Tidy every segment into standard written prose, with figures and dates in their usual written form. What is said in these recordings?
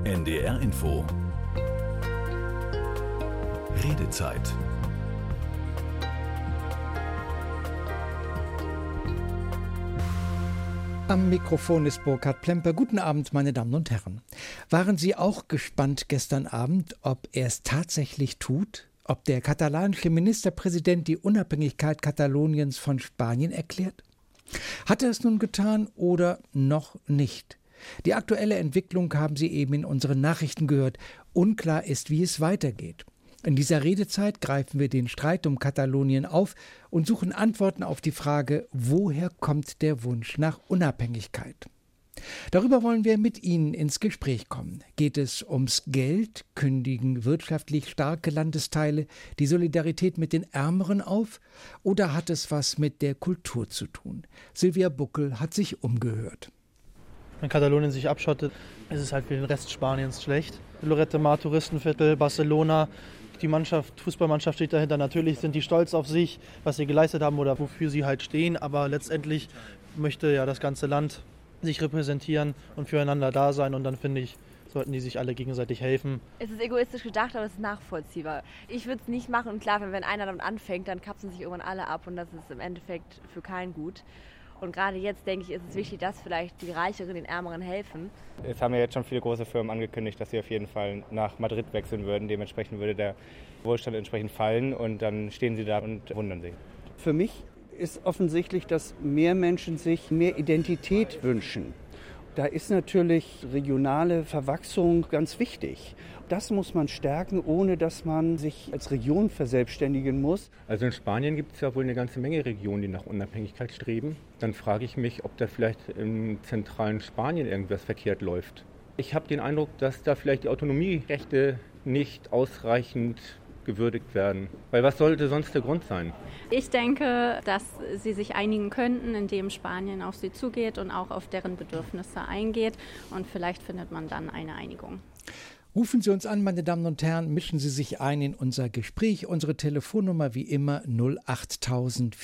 NDR Info. Redezeit. Am Mikrofon ist Burkhard Plemper. Guten Abend, meine Damen und Herren. Waren Sie auch gespannt gestern Abend, ob er es tatsächlich tut? Ob der katalanische Ministerpräsident die Unabhängigkeit Kataloniens von Spanien erklärt? Hat er es nun getan oder noch nicht? Die aktuelle Entwicklung haben Sie eben in unseren Nachrichten gehört. Unklar ist, wie es weitergeht. In dieser Redezeit greifen wir den Streit um Katalonien auf und suchen Antworten auf die Frage, woher kommt der Wunsch nach Unabhängigkeit? Darüber wollen wir mit Ihnen ins Gespräch kommen. Geht es ums Geld? Kündigen wirtschaftlich starke Landesteile die Solidarität mit den Ärmeren auf? Oder hat es was mit der Kultur zu tun? Silvia Buckel hat sich umgehört. Wenn Katalonien sich abschottet, ist es halt für den Rest Spaniens schlecht. Lloret de Mar, Touristenviertel, Barcelona, die Fußballmannschaft steht dahinter. Natürlich sind die stolz auf sich, was sie geleistet haben oder wofür sie halt stehen. Aber letztendlich möchte ja das ganze Land sich repräsentieren und füreinander da sein. Und dann finde ich, sollten die sich alle gegenseitig helfen. Es ist egoistisch gedacht, aber es ist nachvollziehbar. Ich würde es nicht machen. Und klar, wenn einer damit anfängt, dann kapseln sich irgendwann alle ab. Und das ist im Endeffekt für keinen gut. Und gerade jetzt, denke ich, ist es wichtig, dass vielleicht die Reicheren den Ärmeren helfen. Es haben ja jetzt schon viele große Firmen angekündigt, dass sie auf jeden Fall nach Madrid wechseln würden. Dementsprechend würde der Wohlstand entsprechend fallen und dann stehen sie da und wundern sich. Für mich ist offensichtlich, dass mehr Menschen sich mehr Identität wünschen. Da ist natürlich regionale Verwachsung ganz wichtig. Das muss man stärken, ohne dass man sich als Region verselbstständigen muss. Also in Spanien gibt es ja wohl eine ganze Menge Regionen, die nach Unabhängigkeit streben. Dann frage ich mich, ob da vielleicht im zentralen Spanien irgendwas verkehrt läuft. Ich habe den Eindruck, dass da vielleicht die Autonomierechte nicht ausreichend gewürdigt werden. Weil was sollte sonst der Grund sein? Ich denke, dass sie sich einigen könnten, indem Spanien auf sie zugeht und auch auf deren Bedürfnisse eingeht. Und vielleicht findet man dann eine Einigung. Rufen Sie uns an, meine Damen und Herren, mischen Sie sich ein in unser Gespräch. Unsere Telefonnummer wie immer 08000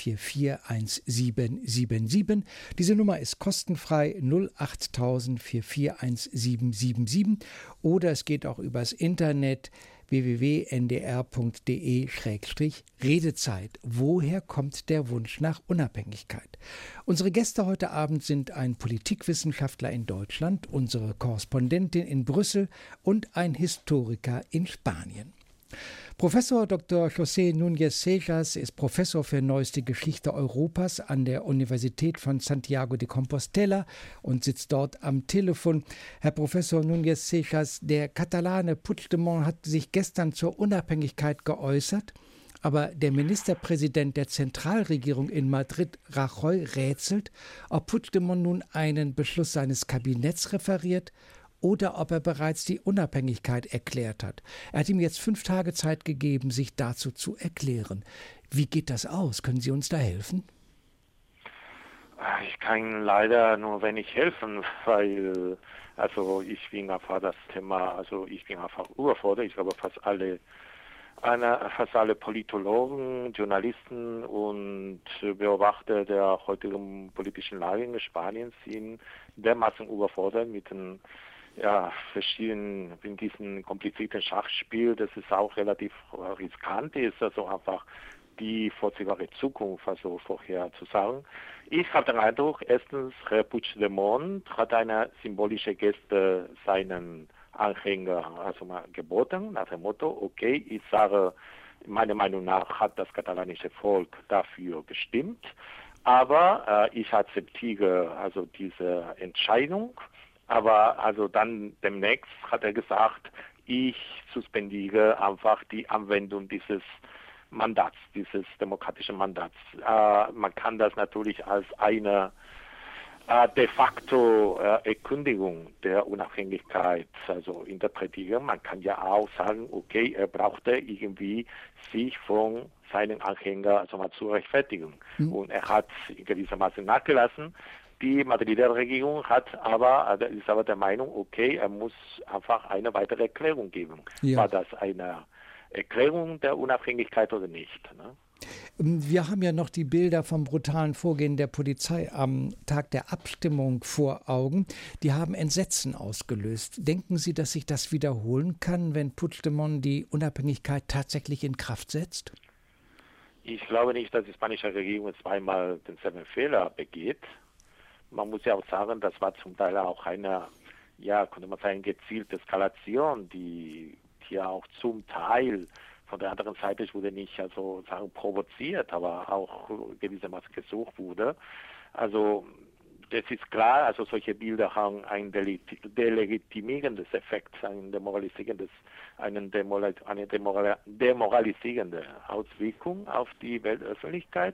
441777. Diese Nummer ist kostenfrei 08000 441777 oder es geht auch übers Internet www.ndr.de/Redezeit. Woher kommt der Wunsch nach Unabhängigkeit? Unsere Gäste heute Abend sind ein Politikwissenschaftler in Deutschland, unsere Korrespondentin in Brüssel und ein Historiker in Spanien. Professor Dr. José Núñez Seijas ist Professor für Neueste Geschichte Europas an der Universität von Santiago de Compostela und sitzt dort am Telefon. Herr Professor Núñez Seijas, der Katalane Puigdemont hat sich gestern zur Unabhängigkeit geäußert, aber der Ministerpräsident der Zentralregierung in Madrid, Rajoy, rätselt, ob Puigdemont nun einen Beschluss seines Kabinetts referiert oder ob er bereits die Unabhängigkeit erklärt hat. Er hat ihm jetzt 5 Tage Zeit gegeben, sich dazu zu erklären. Wie geht das aus? Können Sie uns da helfen? Ich kann leider nur wenig helfen, weil ich bin einfach das Thema, ich bin einfach überfordert. Ich glaube, fast alle Politologen, Journalisten und Beobachter der heutigen politischen Lage in Spanien sind dermaßen überfordert mit den verschiedenen, in diesem komplizierten Schachspiel, das ist auch relativ riskant ist, also einfach die vorzeigbare Zukunft vorher zu sagen. Ich habe den Eindruck, erstens, Herr Puigdemont hat eine symbolische Geste seinen Anhänger mal geboten, nach dem Motto, okay, ich sage, meiner Meinung nach hat das katalanische Volk dafür gestimmt, aber ich akzeptiere diese Entscheidung. Aber dann demnächst hat er gesagt, ich suspendiere einfach die Anwendung dieses Mandats, dieses demokratischen Mandats. Man kann das natürlich als eine de facto Erkündigung der Unabhängigkeit interpretieren. Man kann ja auch sagen, okay, er brauchte irgendwie sich von seinen Anhängern zu rechtfertigen. Und er hat in gewissermaßen nachgelassen. Die Madrider Regierung ist aber der Meinung, okay, er muss einfach eine weitere Erklärung geben. Ja. War das eine Erklärung der Unabhängigkeit oder nicht? Ne? Wir haben ja noch die Bilder vom brutalen Vorgehen der Polizei am Tag der Abstimmung vor Augen. Die haben Entsetzen ausgelöst. Denken Sie, dass sich das wiederholen kann, wenn Puigdemont die Unabhängigkeit tatsächlich in Kraft setzt? Ich glaube nicht, dass die spanische Regierung zweimal denselben Fehler begeht. Man muss ja auch sagen, das war zum Teil auch eine, könnte man sagen, gezielte Eskalation, die hier auch zum Teil von der anderen Seite, es wurde nicht provoziert, aber auch gewissermaßen gesucht wurde. Also das ist klar, also solche Bilder haben ein delegitimierendes Effekt, eine demoralisierende Auswirkung auf die Weltöffentlichkeit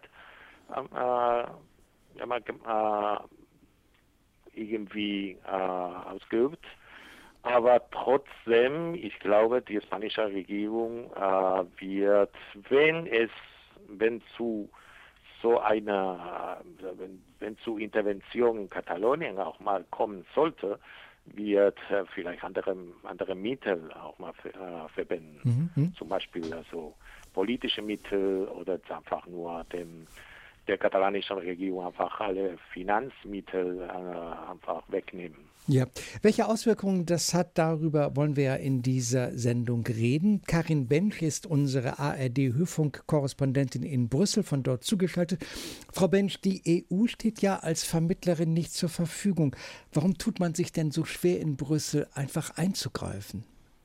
irgendwie ausgeübt. Aber trotzdem, ich glaube, die spanische Regierung wird, wenn zu Intervention in Katalonien auch mal kommen sollte, wird vielleicht andere Mittel auch mal verwenden. Zum Beispiel politische Mittel oder einfach nur der katalanischen Regierung einfach alle Finanzmittel einfach wegnehmen. Ja, welche Auswirkungen das hat, darüber wollen wir ja in dieser Sendung reden. Karin Bench ist unsere ARD-Hörfunk-Korrespondentin in Brüssel, von dort zugeschaltet. Frau Bench, die EU steht ja als Vermittlerin nicht zur Verfügung. Warum tut man sich denn so schwer in Brüssel, einfach einzugreifen?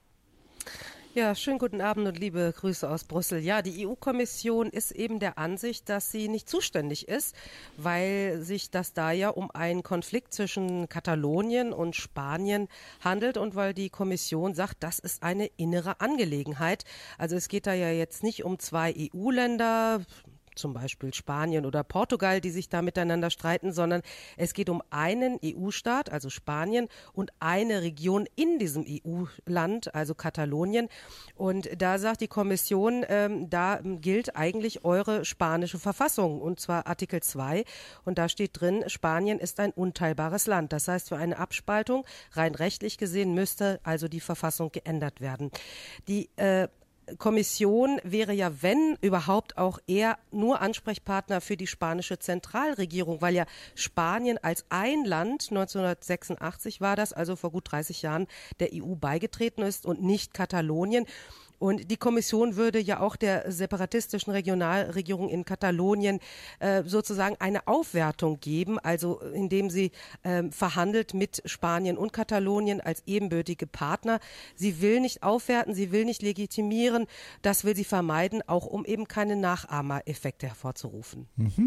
Ja, schönen guten Abend und liebe Grüße aus Brüssel. Ja, die EU-Kommission ist eben der Ansicht, dass sie nicht zuständig ist, weil sich das da ja um einen Konflikt zwischen Katalonien und Spanien handelt und weil die Kommission sagt, das ist eine innere Angelegenheit. Also es geht da ja jetzt nicht um zwei EU-Länder, zum Beispiel Spanien oder Portugal, die sich da miteinander streiten, sondern es geht um einen EU-Staat, also Spanien, und eine Region in diesem EU-Land, also Katalonien. Und da sagt die Kommission, da gilt eigentlich eure spanische Verfassung, und zwar Artikel 2. Und da steht drin, Spanien ist ein unteilbares Land. Das heißt, für eine Abspaltung, rein rechtlich gesehen, müsste also die Verfassung geändert werden. Die Kommission wäre ja, wenn überhaupt, auch eher nur Ansprechpartner für die spanische Zentralregierung, weil ja Spanien als ein Land, 1986 war das, also vor gut 30 Jahren, der EU beigetreten ist und nicht Katalonien. Und die Kommission würde ja auch der separatistischen Regionalregierung in Katalonien sozusagen eine Aufwertung geben, also indem sie verhandelt mit Spanien und Katalonien als ebenbürtige Partner. Sie will nicht aufwerten, sie will nicht legitimieren, das will sie vermeiden, auch um eben keine Nachahmereffekte hervorzurufen.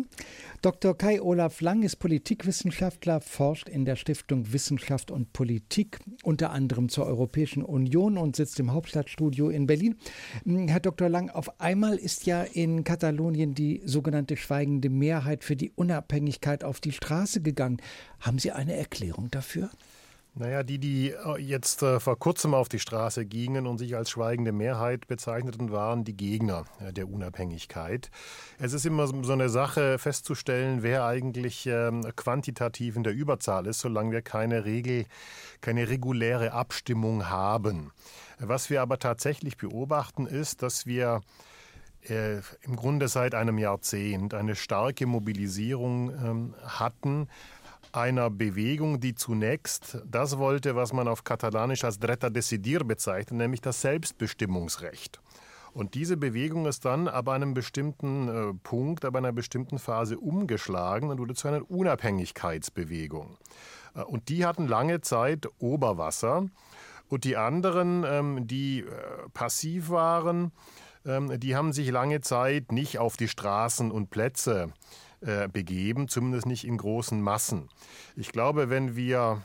Dr. Kai-Olaf Lang ist Politikwissenschaftler, forscht in der Stiftung Wissenschaft und Politik, unter anderem zur Europäischen Union und sitzt im Hauptstadtstudio in Berlin. Herr Dr. Lang, auf einmal ist ja in Katalonien die sogenannte schweigende Mehrheit für die Unabhängigkeit auf die Straße gegangen. Haben Sie eine Erklärung dafür? Naja, die jetzt vor kurzem auf die Straße gingen und sich als schweigende Mehrheit bezeichneten, waren die Gegner der Unabhängigkeit. Es ist immer so eine Sache festzustellen, wer eigentlich quantitativ in der Überzahl ist, solange wir keine reguläre Abstimmung haben. Was wir aber tatsächlich beobachten, ist, dass wir im Grunde seit einem Jahrzehnt eine starke Mobilisierung hatten, einer Bewegung, die zunächst das wollte, was man auf Katalanisch als Dret a Decidir bezeichnet, nämlich das Selbstbestimmungsrecht. Und diese Bewegung ist dann ab einem bestimmten Punkt, ab einer bestimmten Phase umgeschlagen und wurde zu einer Unabhängigkeitsbewegung. Und die hatten lange Zeit Oberwasser. Und die anderen, die passiv waren, die haben sich lange Zeit nicht auf die Straßen und Plätze begeben, zumindest nicht in großen Massen. Ich glaube, wenn wir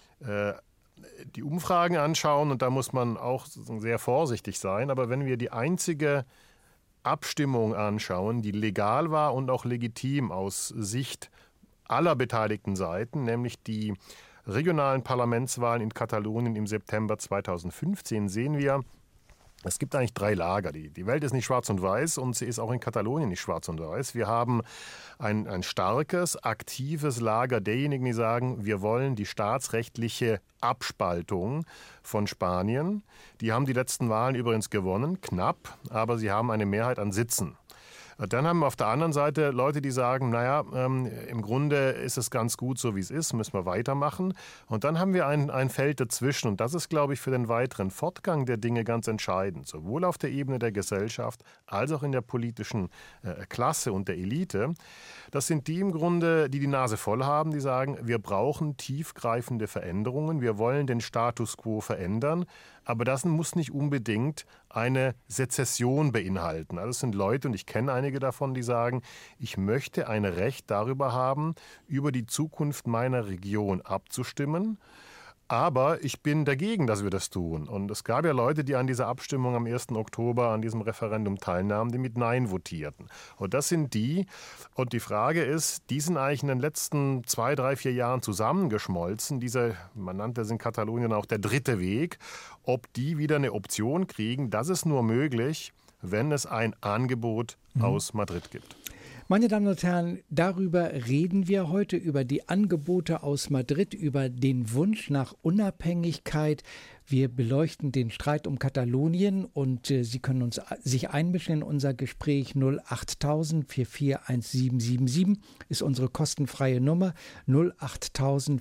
die Umfragen anschauen, und da muss man auch sehr vorsichtig sein, aber wenn wir die einzige Abstimmung anschauen, die legal war und auch legitim aus Sicht aller beteiligten Seiten, nämlich die regionalen Parlamentswahlen in Katalonien im September 2015, sehen wir, es gibt eigentlich drei Lager. Die Welt ist nicht schwarz und weiß und sie ist auch in Katalonien nicht schwarz und weiß. Wir haben ein starkes, aktives Lager derjenigen, die sagen, wir wollen die staatsrechtliche Abspaltung von Spanien. Die haben die letzten Wahlen übrigens gewonnen, knapp, aber sie haben eine Mehrheit an Sitzen. Dann haben wir auf der anderen Seite Leute, die sagen, naja, im Grunde ist es ganz gut, so wie es ist, müssen wir weitermachen. Und dann haben wir ein Feld dazwischen. Und das ist, glaube ich, für den weiteren Fortgang der Dinge ganz entscheidend. Sowohl auf der Ebene der Gesellschaft als auch in der politischen Klasse und der Elite. Das sind die im Grunde, die Nase voll haben, die sagen, wir brauchen tiefgreifende Veränderungen. Wir wollen den Status quo verändern. Aber das muss nicht unbedingt eine Sezession beinhalten. Also es sind Leute, und ich kenne einige davon, die sagen, ich möchte ein Recht darüber haben, über die Zukunft meiner Region abzustimmen. Aber ich bin dagegen, dass wir das tun. Und es gab ja Leute, die an dieser Abstimmung am 1. Oktober, an diesem Referendum teilnahmen, die mit Nein votierten. Und das sind die. Und die Frage ist, die sind eigentlich in den letzten 2, 3, 4 Jahren zusammengeschmolzen. Man nannte es in Katalonien auch der dritte Weg. Ob die wieder eine Option kriegen, das ist nur möglich, wenn es ein Angebot aus Madrid gibt. Meine Damen und Herren, darüber reden wir heute, über die Angebote aus Madrid, über den Wunsch nach Unabhängigkeit. Wir beleuchten den Streit um Katalonien und Sie können sich einmischen in unser Gespräch. 08000 441777 ist unsere kostenfreie Nummer, 08000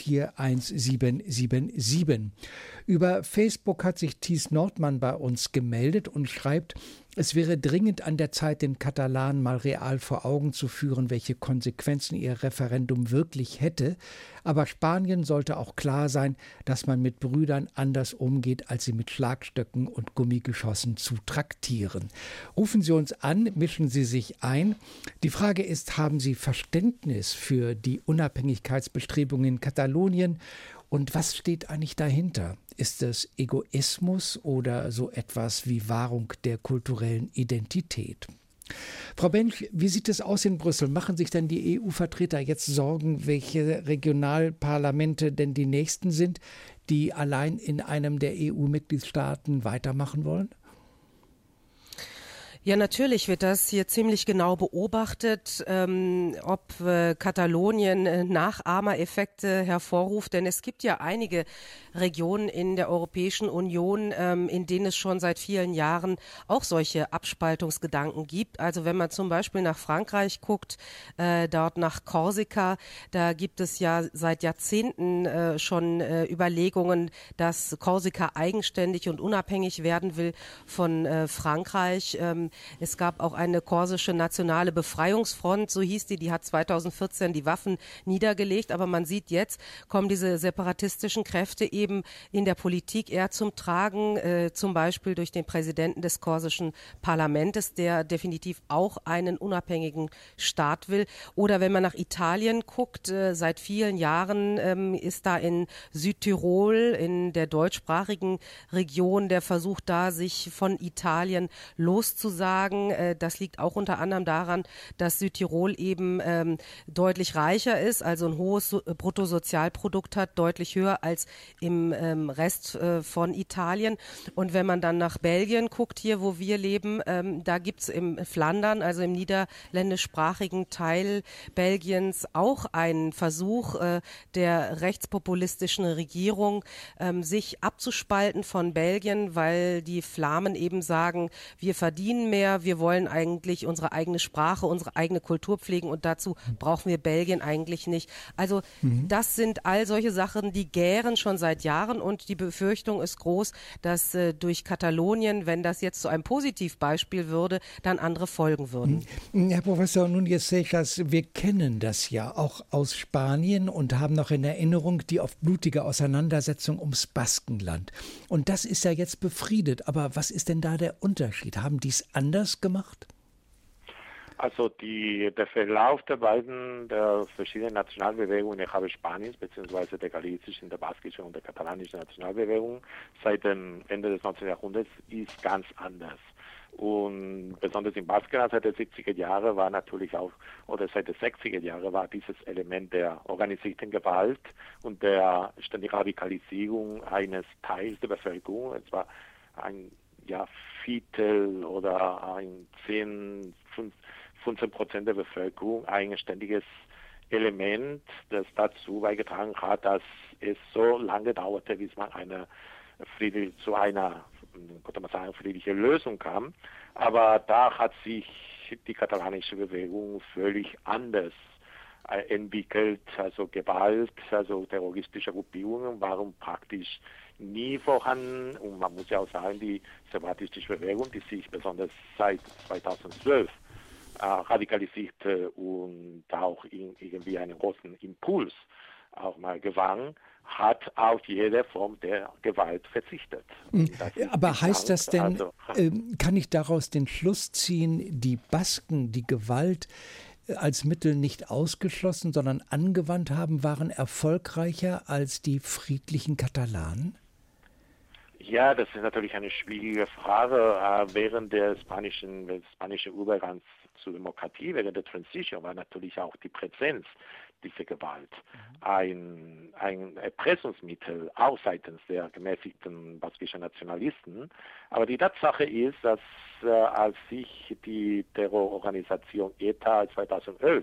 441777. Über Facebook hat sich Thies Nordmann bei uns gemeldet und schreibt, es wäre dringend an der Zeit, den Katalanen mal real vor Augen zu führen, welche Konsequenzen ihr Referendum wirklich hätte. Aber Spanien sollte auch klar sein, dass man mit Brüdern anders umgeht, als sie mit Schlagstöcken und Gummigeschossen zu traktieren. Rufen Sie uns an, mischen Sie sich ein. Die Frage ist, haben Sie Verständnis für die Unabhängigkeitsbestrebungen in Katalonien? Und was steht eigentlich dahinter? Ist es Egoismus oder so etwas wie Wahrung der kulturellen Identität? Frau Bench, wie sieht es aus in Brüssel? Machen sich denn die EU-Vertreter jetzt Sorgen, welche Regionalparlamente denn die nächsten sind, die allein in einem der EU-Mitgliedstaaten weitermachen wollen? Ja, natürlich wird das hier ziemlich genau beobachtet, ob Katalonien Nachahmereffekte hervorruft, denn es gibt ja einige Regionen in der Europäischen Union, in denen es schon seit vielen Jahren auch solche Abspaltungsgedanken gibt. Also wenn man zum Beispiel nach Frankreich guckt, dort nach Korsika, da gibt es ja seit Jahrzehnten schon Überlegungen, dass Korsika eigenständig und unabhängig werden will von Frankreich. Es gab auch eine korsische nationale Befreiungsfront, so hieß die hat 2014 die Waffen niedergelegt, aber man sieht jetzt, kommen diese separatistischen Kräfte eben in der Politik eher zum Tragen, zum Beispiel durch den Präsidenten des korsischen Parlaments, der definitiv auch einen unabhängigen Staat will. Oder wenn man nach Italien guckt, seit vielen Jahren ist da in Südtirol, in der deutschsprachigen Region, der Versuch da, sich von Italien loszusagen. Das liegt auch unter anderem daran, dass Südtirol eben deutlich reicher ist, also ein hohes Bruttosozialprodukt hat, deutlich höher als im Rest von Italien. Und wenn man dann nach Belgien guckt, hier wo wir leben, da gibt es im Flandern, also im niederländischsprachigen Teil Belgiens, auch einen Versuch der rechtspopulistischen Regierung, sich abzuspalten von Belgien, weil die Flamen eben sagen, wir verdienen mehr, wir wollen eigentlich unsere eigene Sprache, unsere eigene Kultur pflegen und dazu brauchen wir Belgien eigentlich nicht. Also das sind all solche Sachen, die gären schon seit Jahren und die Befürchtung ist groß, dass durch Katalonien, wenn das jetzt zu einem Positivbeispiel würde, dann andere folgen würden. Herr Professor Núñez Seixas, wir kennen das ja auch aus Spanien und haben noch in Erinnerung die oft blutige Auseinandersetzung ums Baskenland. Und das ist ja jetzt befriedet. Aber was ist denn da der Unterschied? Haben die es anders gemacht? Also der Verlauf der verschiedenen Nationalbewegungen innerhalb Spaniens, beziehungsweise der galizischen, der baskischen und der katalanischen Nationalbewegung seit dem Ende des 19. Jahrhunderts ist ganz anders. Und besonders im Baskenland seit den 70er Jahren war natürlich auch, oder seit den 60er Jahren war dieses Element der organisierten Gewalt und der ständigen Radikalisierung eines Teils der Bevölkerung, etwa ein Viertel oder ein 15% der Bevölkerung, ein ständiges Element, das dazu beigetragen hat, dass es so lange dauerte, bis man zu einer friedliche Lösung kam. Aber da hat sich die katalanische Bewegung völlig anders entwickelt. Also Gewalt, also terroristische Gruppierungen waren praktisch nie vorhanden. Und man muss ja auch sagen, die separatistische Bewegung, die sich besonders seit 2012 radikalisierte und auch irgendwie einen großen Impuls auch mal gewann, hat auf jede Form der Gewalt verzichtet. Aber heißt das denn, kann ich daraus den Schluss ziehen, die Basken, die Gewalt als Mittel nicht ausgeschlossen, sondern angewandt haben, waren erfolgreicher als die friedlichen Katalanen? Ja, das ist natürlich eine schwierige Frage. Während des spanischen Übergangs zur Demokratie, während der Transition, war natürlich auch die Präsenz dieser Gewalt ein Erpressungsmittel auch seitens der gemäßigten baskischen Nationalisten. Aber die Tatsache ist, dass als sich die Terrororganisation ETA 2011,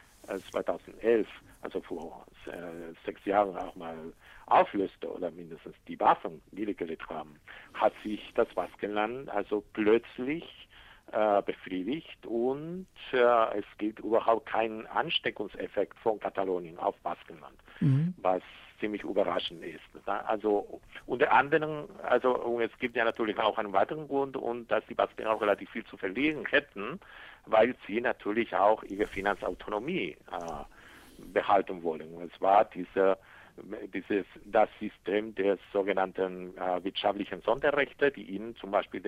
also vor 6 Jahren auch mal auflöste oder mindestens die Waffen niedergelegt haben, hat sich das Baskenland also plötzlich befriedigt und es gibt überhaupt keinen Ansteckungseffekt von Katalonien auf Baskenland, was ziemlich überraschend ist. Also unter anderem, und es gibt ja natürlich auch einen weiteren Grund, und dass die Basken auch relativ viel zu verlieren hätten, weil sie natürlich auch ihre Finanzautonomie behalten wollen. Es war das System der sogenannten wirtschaftlichen Sonderrechte, die ihnen zum Beispiel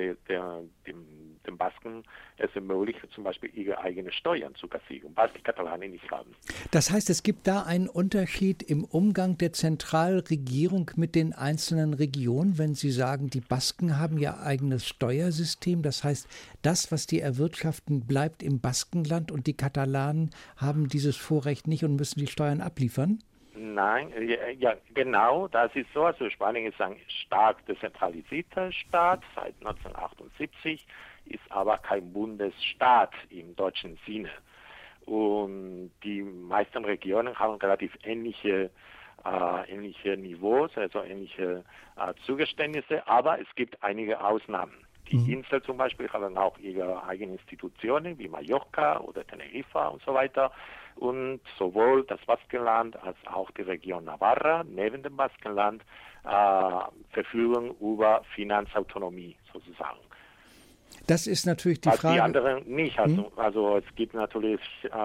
den Basken es ermöglicht, zum Beispiel ihre eigenen Steuern zu kassieren, was die Katalanen nicht haben. Das heißt, es gibt da einen Unterschied im Umgang der Zentralregierung mit den einzelnen Regionen, wenn Sie sagen, die Basken haben ihr eigenes Steuersystem. Das heißt, das, was die erwirtschaften, bleibt im Baskenland und die Katalanen haben dieses Vorrecht nicht und müssen die Steuern abliefern? Nein, ja, genau, das ist so. Also Spanien ist ein stark dezentralisierter Staat seit 1978, ist aber kein Bundesstaat im deutschen Sinne. Und die meisten Regionen haben relativ ähnliche Niveaus, also ähnliche Zugeständnisse, aber es gibt einige Ausnahmen. Die Insel zum Beispiel haben auch ihre eigenen Institutionen, wie Mallorca oder Teneriffa und so weiter. Und sowohl das Baskenland als auch die Region Navarra neben dem Baskenland verfügen über Finanzautonomie sozusagen. Das ist natürlich die Frage. Die anderen nicht. Also es gibt natürlich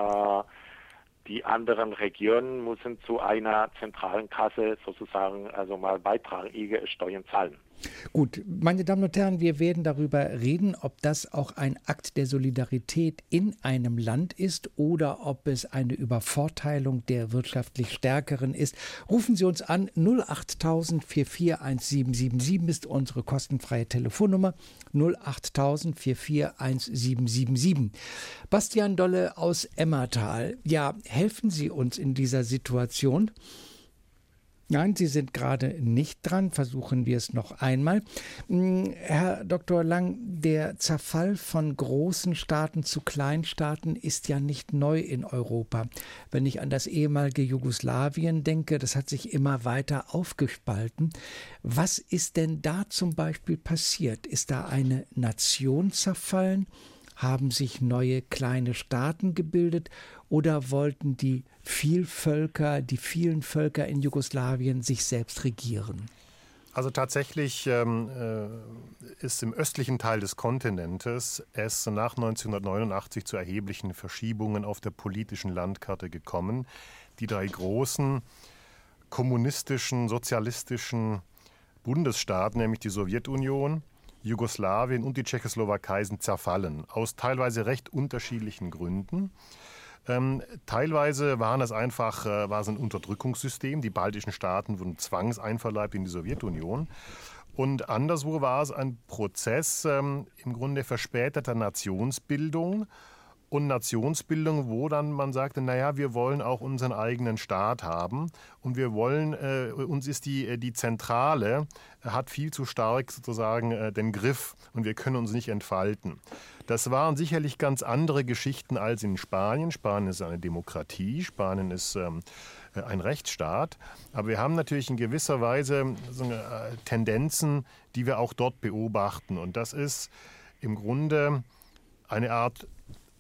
die anderen Regionen müssen zu einer zentralen Kasse sozusagen also mal beitragen, ihre Steuern zahlen. Gut, meine Damen und Herren, wir werden darüber reden, ob das auch ein Akt der Solidarität in einem Land ist oder ob es eine Übervorteilung der wirtschaftlich Stärkeren ist. Rufen Sie uns an, 08000 441777 ist unsere kostenfreie Telefonnummer, 08000 441777. Bastian Dolle aus Emmertal, ja, helfen Sie uns in dieser Situation? Nein, Sie sind gerade nicht dran. Versuchen wir es noch einmal. Herr Dr. Lang, der Zerfall von großen Staaten zu Kleinstaaten ist ja nicht neu in Europa. Wenn ich an das ehemalige Jugoslawien denke, das hat sich immer weiter aufgespalten. Was ist denn da zum Beispiel passiert? Ist da eine Nation zerfallen? Haben sich neue kleine Staaten gebildet oder wollten die vielen Völker in Jugoslawien sich selbst regieren? Also tatsächlich ist im östlichen Teil des Kontinentes es nach 1989 zu erheblichen Verschiebungen auf der politischen Landkarte gekommen. Die 3 großen kommunistischen, sozialistischen Bundesstaaten, nämlich die Sowjetunion, Jugoslawien und die Tschechoslowakei sind zerfallen, aus teilweise recht unterschiedlichen Gründen. Teilweise war es ein Unterdrückungssystem. Die baltischen Staaten wurden zwangseinverleibt in die Sowjetunion. Und anderswo war es ein Prozess im Grunde verspäteter Nationsbildung. Und Nationsbildung, wo dann man sagte, naja, wir wollen auch unseren eigenen Staat haben und wir wollen, uns ist die Zentrale, hat viel zu stark sozusagen den Griff und wir können uns nicht entfalten. Das waren sicherlich ganz andere Geschichten als in Spanien. Spanien ist eine Demokratie, Spanien ist ein Rechtsstaat, aber wir haben natürlich in gewisser Weise Tendenzen, die wir auch dort beobachten und das ist im Grunde eine Art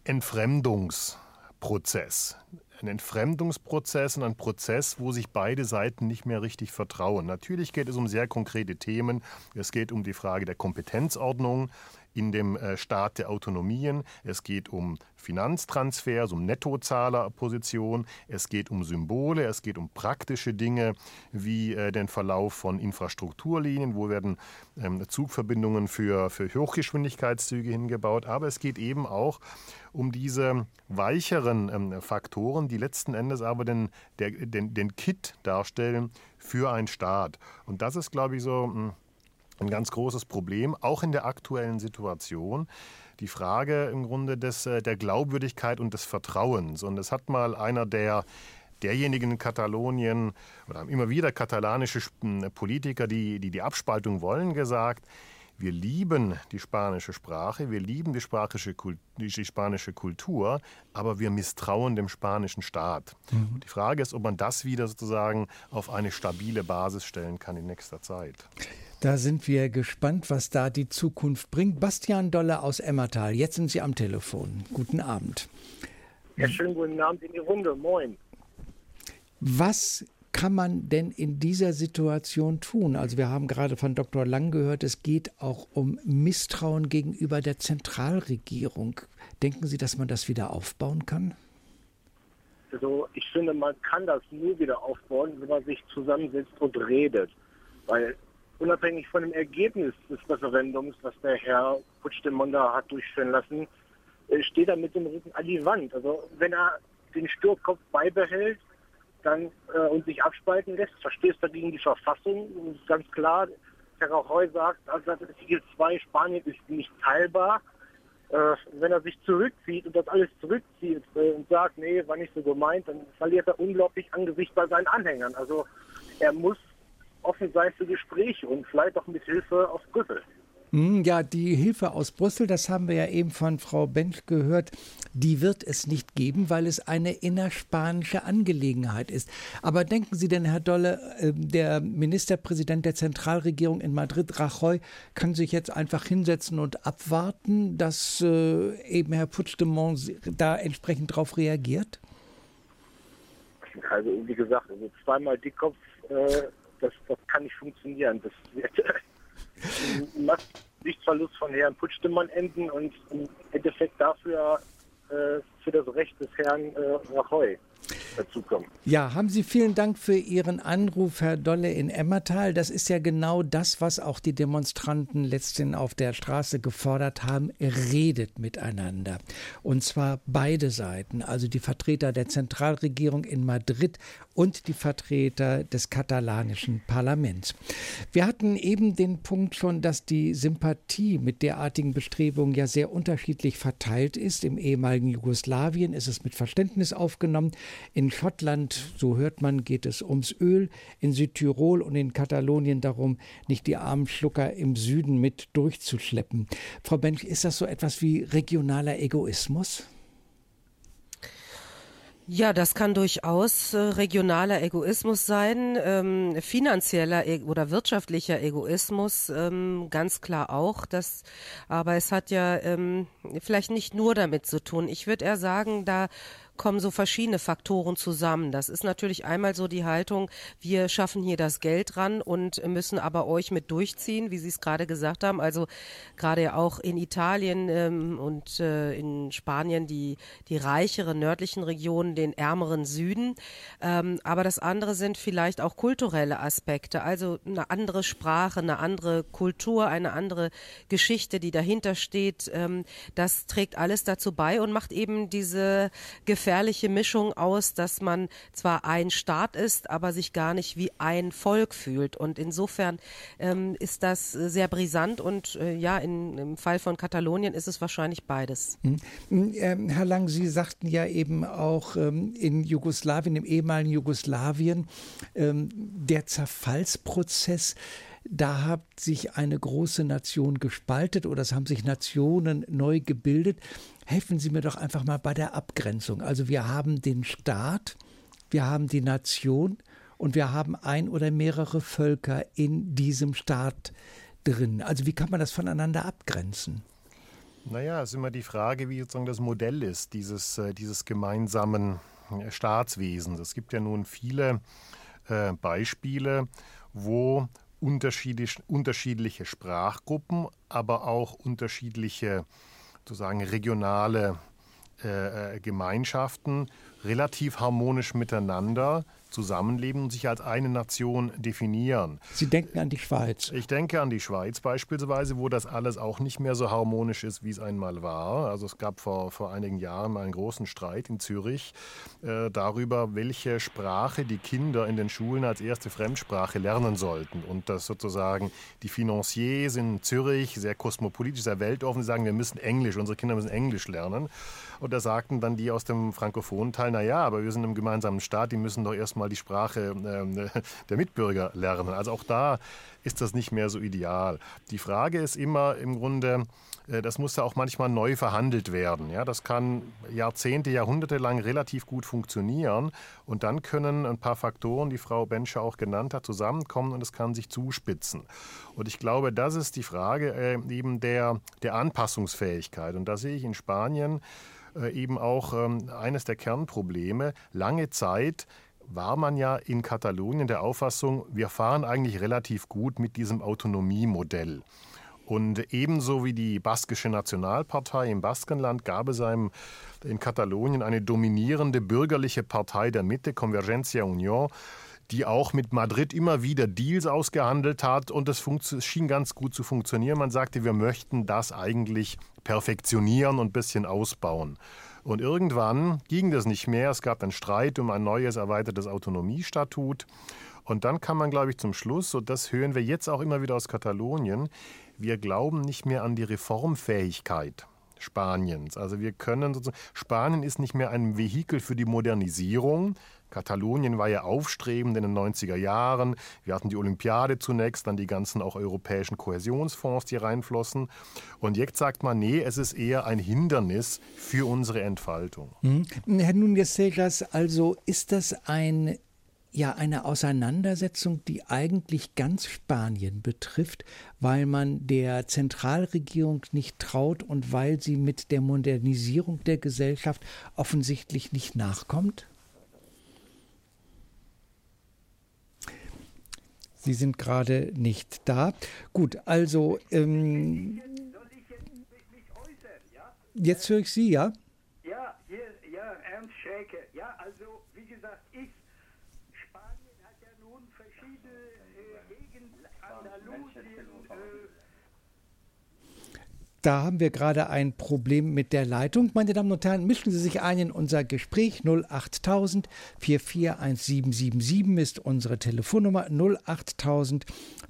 Entfremdungsprozess. Ein Entfremdungsprozess und ein Prozess, wo sich beide Seiten nicht mehr richtig vertrauen. Natürlich geht es um sehr konkrete Themen. Es geht um die Frage der Kompetenzordnung in dem Staat der Autonomien. Es geht um Finanztransfers, um Nettozahlerposition. Es geht um Symbole, es geht um praktische Dinge wie den Verlauf von Infrastrukturlinien, wo werden Zugverbindungen für Hochgeschwindigkeitszüge hingebaut. Aber es geht eben auch um diese weicheren Faktoren, die letzten Endes aber den Kit darstellen für einen Staat. Und das ist, glaube ich, so ein ganz großes Problem, auch in der aktuellen Situation. Die Frage im Grunde der Glaubwürdigkeit und des Vertrauens. Und es hat mal einer derjenigen in Katalonien oder immer wieder katalanische Politiker, die Abspaltung wollen, gesagt: Wir lieben die spanische Sprache, wir lieben die spanische Kultur, aber wir misstrauen dem spanischen Staat. Mhm. Die Frage ist, ob man das wieder sozusagen auf eine stabile Basis stellen kann in nächster Zeit. Da sind wir gespannt, was da die Zukunft bringt. Bastian Dolle aus Emmertal, jetzt sind Sie am Telefon. Guten Abend. Ja, schönen guten Abend in die Runde. Moin. Was kann man denn in dieser Situation tun? Also wir haben gerade von Dr. Lang gehört, es geht auch um Misstrauen gegenüber der Zentralregierung. Denken Sie, dass man das wieder aufbauen kann? Also ich finde, man kann das nur wieder aufbauen, wenn man sich zusammensetzt und redet. Weil unabhängig von dem Ergebnis des Referendums, das der Herr Puigdemont hat durchführen lassen, steht er mit dem Rücken an die Wand. Also wenn er den Sturkopf beibehält, dann und sich abspalten lässt, verstößt er gegen die Verfassung. Und ist ganz klar, Herr Rajoy sagt, also Artikel 2 Spanien ist nicht teilbar. Wenn er sich zurückzieht und das alles zurückzieht und sagt, nee, war nicht so gemeint, dann verliert er unglaublich Angesicht bei seinen Anhängern. Also er muss offen sein für Gespräche und vielleicht auch mit Hilfe aus Brüssel. Ja, die Hilfe aus Brüssel, das haben wir ja eben von Frau Bench gehört, die wird es nicht geben, weil es eine innerspanische Angelegenheit ist. Aber denken Sie denn, Herr Dolle, der Ministerpräsident der Zentralregierung in Madrid, Rajoy, kann sich jetzt einfach hinsetzen und abwarten, dass eben Herr Puigdemont da entsprechend darauf reagiert? Also wie gesagt, also zweimal Dickkopf, das kann nicht funktionieren. Das wird ein Sichtverlust von Herrn Puigdemont enden und im Endeffekt dafür für das Recht des Herrn Rajoy dazukommen. Ja, haben Sie vielen Dank für Ihren Anruf, Herr Dolle in Emmertal. Das ist ja genau das, was auch die Demonstranten letztendlich auf der Straße gefordert haben. Redet miteinander. Und zwar beide Seiten, also die Vertreter der Zentralregierung in Madrid und die Vertreter des katalanischen Parlaments. Wir hatten eben den Punkt schon, dass die Sympathie mit derartigen Bestrebungen ja sehr unterschiedlich verteilt ist. Im ehemaligen Jugoslawien ist es mit Verständnis aufgenommen. In Schottland, so hört man, geht es ums Öl. In Südtirol und in Katalonien darum, nicht die armen Schlucker im Süden mit durchzuschleppen. Frau Bench, ist das so etwas wie regionaler Egoismus? Ja, das kann durchaus regionaler Egoismus sein, finanzieller oder wirtschaftlicher Egoismus, ganz klar auch. Aber es hat ja vielleicht nicht nur damit zu tun. Ich würde eher sagen, da kommen so verschiedene Faktoren zusammen. Das ist natürlich einmal so die Haltung, wir schaffen hier das Geld ran und müssen aber euch mit durchziehen, wie Sie es gerade gesagt haben. Also gerade auch in Italien und in Spanien die reicheren nördlichen Regionen, den ärmeren Süden. Aber das andere sind vielleicht auch kulturelle Aspekte, also eine andere Sprache, eine andere Kultur, eine andere Geschichte, die dahinter steht. Das trägt alles dazu bei und macht eben diese gefährliche Mischung aus, dass man zwar ein Staat ist, aber sich gar nicht wie ein Volk fühlt. Und insofern ist das sehr brisant und im Fall von Katalonien ist es wahrscheinlich beides. Herr Lang, Sie sagten ja eben auch in Jugoslawien, im ehemaligen Jugoslawien, der Zerfallsprozess, da hat sich eine große Nation gespaltet oder es haben sich Nationen neu gebildet. Helfen Sie mir doch einfach mal bei der Abgrenzung. Also wir haben den Staat, wir haben die Nation und wir haben ein oder mehrere Völker in diesem Staat drin. Also wie kann man das voneinander abgrenzen? Naja, es ist immer die Frage, wie sozusagen das Modell ist, dieses gemeinsamen Staatswesens. Es gibt ja nun viele Beispiele, wo unterschiedliche Sprachgruppen, aber auch unterschiedliche sozusagen regionale Gemeinschaften relativ harmonisch miteinander zusammenleben und sich als eine Nation definieren. Sie denken an die Schweiz. Ich denke an die Schweiz beispielsweise, wo das alles auch nicht mehr so harmonisch ist, wie es einmal war. Also es gab vor einigen Jahren mal einen großen Streit in Zürich darüber, welche Sprache die Kinder in den Schulen als erste Fremdsprache lernen sollten. Und dass sozusagen die Financiers in Zürich, sehr kosmopolitisch, sehr weltoffen, die sagen, wir müssen Englisch, unsere Kinder müssen Englisch lernen. Und da sagten dann die aus dem frankophonen Teil, naja, aber wir sind im gemeinsamen Staat, die müssen doch erstmal die Sprache der Mitbürger lernen. Also auch da ist das nicht mehr so ideal. Die Frage ist immer im Grunde, das muss ja auch manchmal neu verhandelt werden. Ja, das kann Jahrzehnte, Jahrhunderte lang relativ gut funktionieren und dann können ein paar Faktoren, die Frau Benscher auch genannt hat, zusammenkommen und es kann sich zuspitzen. Und ich glaube, das ist die Frage eben der Anpassungsfähigkeit. Und da sehe ich in Spanien eben auch eines der Kernprobleme. Lange Zeit war man ja in Katalonien der Auffassung, wir fahren eigentlich relativ gut mit diesem Autonomiemodell. Und ebenso wie die baskische Nationalpartei im Baskenland gab es in Katalonien eine dominierende bürgerliche Partei der Mitte, Convergencia Unión, die auch mit Madrid immer wieder Deals ausgehandelt hat und es schien ganz gut zu funktionieren. Man sagte, wir möchten das eigentlich perfektionieren und ein bisschen ausbauen. Und irgendwann ging das nicht mehr. Es gab einen Streit um ein neues, erweitertes Autonomiestatut. Und dann kam man, glaube ich, zum Schluss, und das hören wir jetzt auch immer wieder aus Katalonien, wir glauben nicht mehr an die Reformfähigkeit Spaniens. Also Spanien ist nicht mehr ein Vehikel für die Modernisierung. Katalonien war ja aufstrebend in den 90er Jahren. Wir hatten die Olympiade zunächst, dann die ganzen auch europäischen Kohäsionsfonds, die reinflossen. Und jetzt sagt man, nee, es ist eher ein Hindernis für unsere Entfaltung. Herr Núñez Segas, also ist das eine Auseinandersetzung, die eigentlich ganz Spanien betrifft, weil man der Zentralregierung nicht traut und weil sie mit der Modernisierung der Gesellschaft offensichtlich nicht nachkommt? Sie sind gerade nicht da. Gut, also jetzt höre ich Sie, ja? Ja, Ernst Schäke. Ja, also wie gesagt, Spanien hat ja nun verschiedene Gegenden, Andalusien. Da haben wir gerade ein Problem mit der Leitung. Meine Damen und Herren, mischen Sie sich ein in unser Gespräch. 08000 441777 ist unsere Telefonnummer. 08000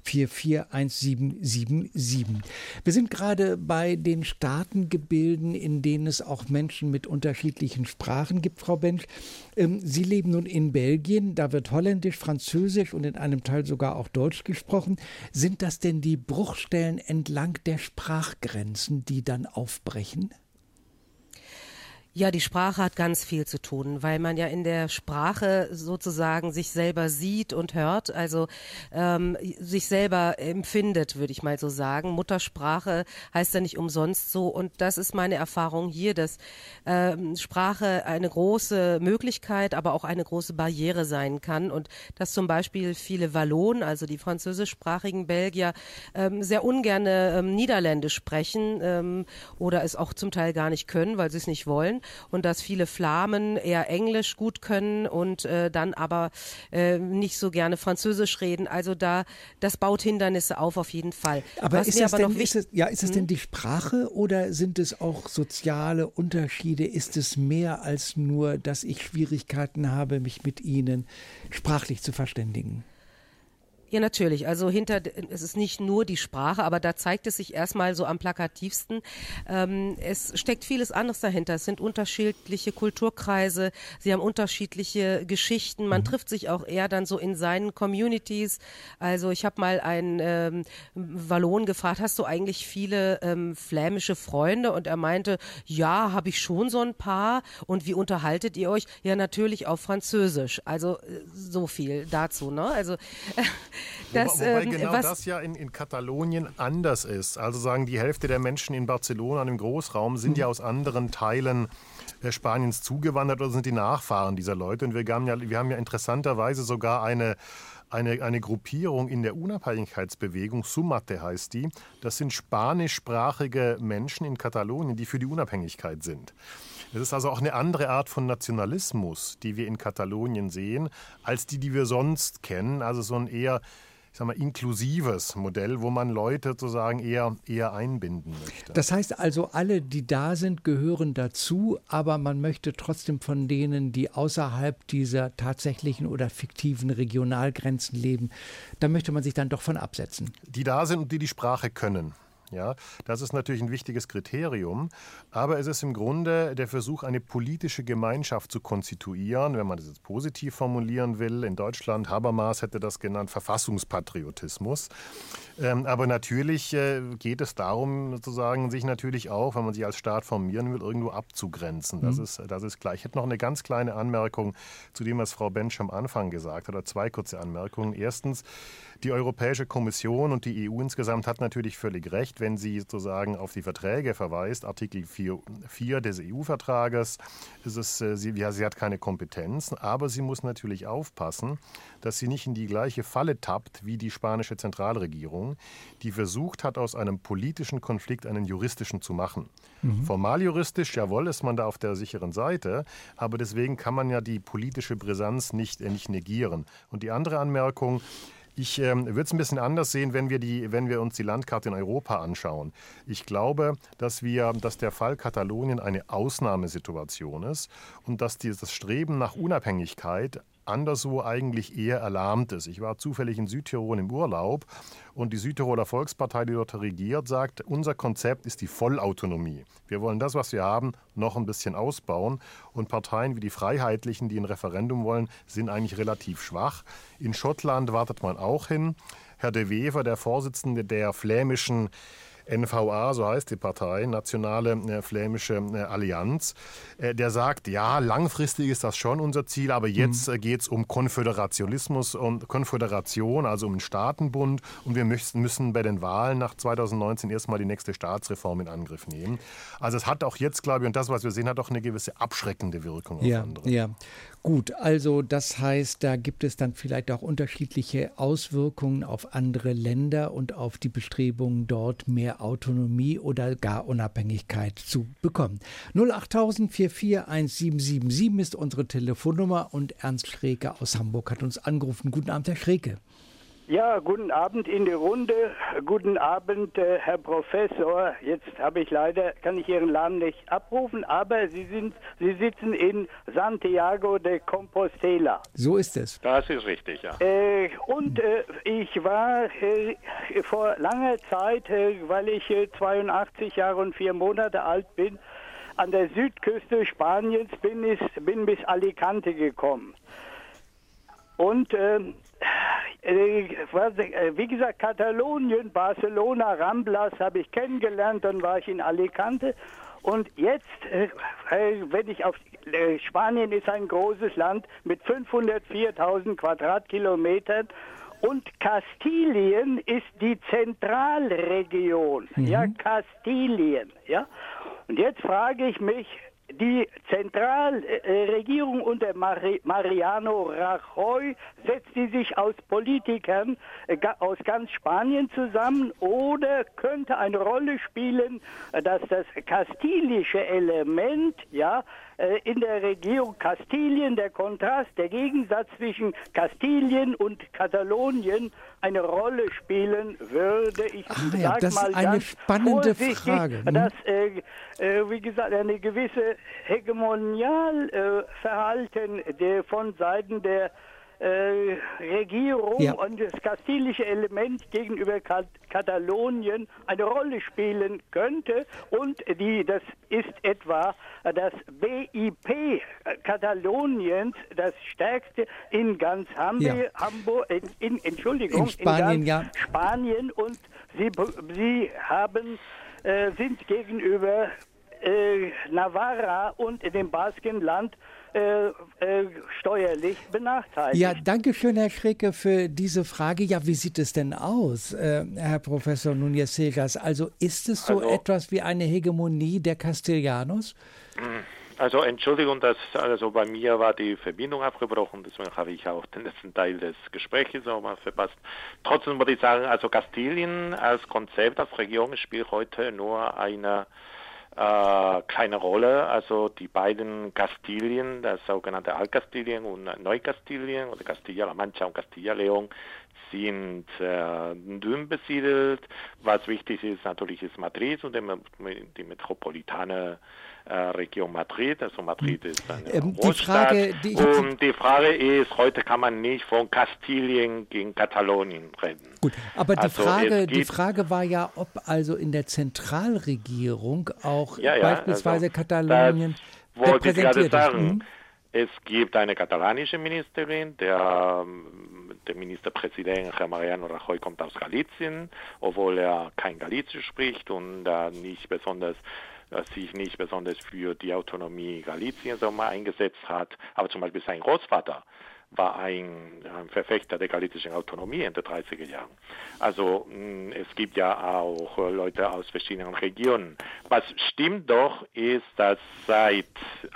441777. Wir sind gerade bei den Staatengebilden, in denen es auch Menschen mit unterschiedlichen Sprachen gibt, Frau Bensch. Sie leben nun in Belgien, da wird Holländisch, Französisch und in einem Teil sogar auch Deutsch gesprochen. Sind das denn die Bruchstellen entlang der Sprachgrenzen, die dann aufbrechen? Ja, die Sprache hat ganz viel zu tun, weil man ja in der Sprache sozusagen sich selber sieht und hört, also sich selber empfindet, würde ich mal so sagen. Muttersprache heißt ja nicht umsonst so und das ist meine Erfahrung hier, dass Sprache eine große Möglichkeit, aber auch eine große Barriere sein kann und dass zum Beispiel viele Wallonen, also die französischsprachigen Belgier, sehr ungern Niederländisch sprechen oder es auch zum Teil gar nicht können, weil sie es nicht wollen. Und dass viele Flamen eher Englisch gut können und dann aber nicht so gerne Französisch reden. Also das baut Hindernisse auf jeden Fall. Aber ist es denn die Sprache oder sind es auch soziale Unterschiede? Ist es mehr als nur, dass ich Schwierigkeiten habe, mich mit Ihnen sprachlich zu verständigen? Ja, natürlich. Also es ist nicht nur die Sprache, aber da zeigt es sich erstmal so am plakativsten. Es steckt vieles anderes dahinter. Es sind unterschiedliche Kulturkreise, sie haben unterschiedliche Geschichten. Man trifft sich auch eher dann so in seinen Communities. Also ich habe mal einen Wallon gefragt, hast du eigentlich viele flämische Freunde? Und er meinte, ja, habe ich schon so ein paar. Und wie unterhaltet ihr euch? Ja, natürlich auf Französisch. Also so viel dazu, ne? Also Wobei genau das ja in Katalonien anders ist. Also sagen, die Hälfte der Menschen in Barcelona, im Großraum, sind ja aus anderen Teilen Spaniens zugewandert oder sind die Nachfahren dieser Leute. Und wir haben ja interessanterweise sogar eine Gruppierung in der Unabhängigkeitsbewegung, Sumate heißt die. Das sind spanischsprachige Menschen in Katalonien, die für die Unabhängigkeit sind. Es ist also auch eine andere Art von Nationalismus, die wir in Katalonien sehen, als die wir sonst kennen. Also so ein eher, ich sag mal, inklusives Modell, wo man Leute sozusagen eher einbinden möchte. Das heißt also, alle, die da sind, gehören dazu, aber man möchte trotzdem von denen, die außerhalb dieser tatsächlichen oder fiktiven Regionalgrenzen leben, da möchte man sich dann doch von absetzen. Die da sind und die Sprache können. Ja, das ist natürlich ein wichtiges Kriterium, aber es ist im Grunde der Versuch, eine politische Gemeinschaft zu konstituieren, wenn man das jetzt positiv formulieren will. In Deutschland, Habermas hätte das genannt, Verfassungspatriotismus. Aber natürlich geht es darum, sozusagen, sich natürlich auch, wenn man sich als Staat formieren will, irgendwo abzugrenzen. Das ist klar. Ich hätte noch eine ganz kleine Anmerkung zu dem, was Frau Bentsch am Anfang gesagt hat, oder zwei kurze Anmerkungen. Erstens, die Europäische Kommission und die EU insgesamt hat natürlich völlig recht, wenn sie sozusagen auf die Verträge verweist. Artikel 4 des EU-Vertrages, sie hat keine Kompetenzen, aber sie muss natürlich aufpassen, dass sie nicht in die gleiche Falle tappt wie die spanische Zentralregierung, die versucht hat, aus einem politischen Konflikt einen juristischen zu machen. Formal juristisch, jawohl, ist man da auf der sicheren Seite, aber deswegen kann man ja die politische Brisanz nicht negieren. Und die andere Anmerkung, ich würde es ein bisschen anders sehen, wenn wir uns die Landkarte in Europa anschauen. Ich glaube, dass der Fall Katalonien eine Ausnahmesituation ist und dass das Streben nach Unabhängigkeit anderswo eigentlich eher erlahmt ist. Ich war zufällig in Südtirol im Urlaub und die Südtiroler Volkspartei, die dort regiert, sagt, unser Konzept ist die Vollautonomie. Wir wollen das, was wir haben, noch ein bisschen ausbauen. Und Parteien wie die Freiheitlichen, die ein Referendum wollen, sind eigentlich relativ schwach. In Schottland wartet man auch hin. Herr de Wever, der Vorsitzende der flämischen NVA, so heißt die Partei, Nationale Flämische Allianz, der sagt, ja, langfristig ist das schon unser Ziel, aber jetzt geht es um Konföderationismus und Konföderation, also um einen Staatenbund und wir müssen bei den Wahlen nach 2019 erstmal die nächste Staatsreform in Angriff nehmen. Also es hat auch jetzt, glaube ich, und das, was wir sehen, hat auch eine gewisse abschreckende Wirkung auf andere. Ja, gut, also das heißt, da gibt es dann vielleicht auch unterschiedliche Auswirkungen auf andere Länder und auf die Bestrebungen, dort mehr Autonomie oder gar Unabhängigkeit zu bekommen. 08000 441777 ist unsere Telefonnummer und Ernst Schreke aus Hamburg hat uns angerufen. Guten Abend, Herr Schreke. Ja, guten Abend in die Runde. Guten Abend, Herr Professor. Jetzt kann ich Ihren Namen nicht abrufen, aber Sie sitzen in Santiago de Compostela. So ist es. Das ist richtig, ja. Ich war vor langer Zeit, weil ich 82 Jahre und 4 Monate alt bin, an der Südküste Spaniens bin bis Alicante gekommen. Und wie gesagt, Katalonien, Barcelona, Ramblas habe ich kennengelernt, dann war ich in Alicante. Und jetzt, wenn ich Spanien ist ein großes Land mit 504.000 Quadratkilometern und Kastilien ist die Zentralregion, ja, Kastilien, ja. Und jetzt frage ich mich, die Zentralregierung unter Mariano Rajoy, setzt sie sich aus Politikern aus ganz Spanien zusammen oder könnte eine Rolle spielen, dass das kastilische Element, ja, in der Regierung Kastilien, der Kontrast, der Gegensatz zwischen Kastilien und Katalonien eine Rolle spielen würde. Ich sage das mal ist eine ganz spannende vorsichtig, Frage. dass, wie gesagt, eine gewisse Hegemonialverhalten von Seiten der Regierung und das kastilische Element gegenüber Katalonien eine Rolle spielen könnte und das ist etwa das BIP Kataloniens, das stärkste in ganz Hamburg, in Spanien, ganz Spanien und sie sind gegenüber Navarra und in dem Baskenland steuerlich benachteiligt. Ja, danke schön, Herr Schricke, für diese Frage. Ja, wie sieht es denn aus, Herr Professor Núñez Segas? Also ist es so etwas wie eine Hegemonie der Castellanos? Also Entschuldigung, also bei mir war die Verbindung abgebrochen, deswegen habe ich auch den letzten Teil des Gesprächs auch mal verpasst. Trotzdem würde ich sagen, also Kastilien als Konzept, als Region spielt heute nur eine kleine Rolle. Also die beiden Kastilien, das sogenannte Altkastilien und Neukastilien oder Castilla-La Mancha und Castilla-León, sind dünn besiedelt. Was wichtig ist, natürlich ist Madrid und die metropolitane Region Madrid. Also Madrid ist eine Großstadt. Die Frage ist, heute kann man nicht von Kastilien gegen Katalonien reden. Gut, aber die Frage war ja, ob also in der Zentralregierung auch beispielsweise Katalonien repräsentiert ist. Sagen. Es gibt eine katalanische Ministerin, der Ministerpräsident Mariano Rajoy kommt aus Galicien, obwohl er kein Galicisch spricht und sich nicht besonders für die Autonomie Galiciens eingesetzt hat. Aber zum Beispiel sein Großvater war ein Verfechter der galizischen Autonomie in den 30er Jahren. Also es gibt ja auch Leute aus verschiedenen Regionen. Was stimmt doch, ist, dass seit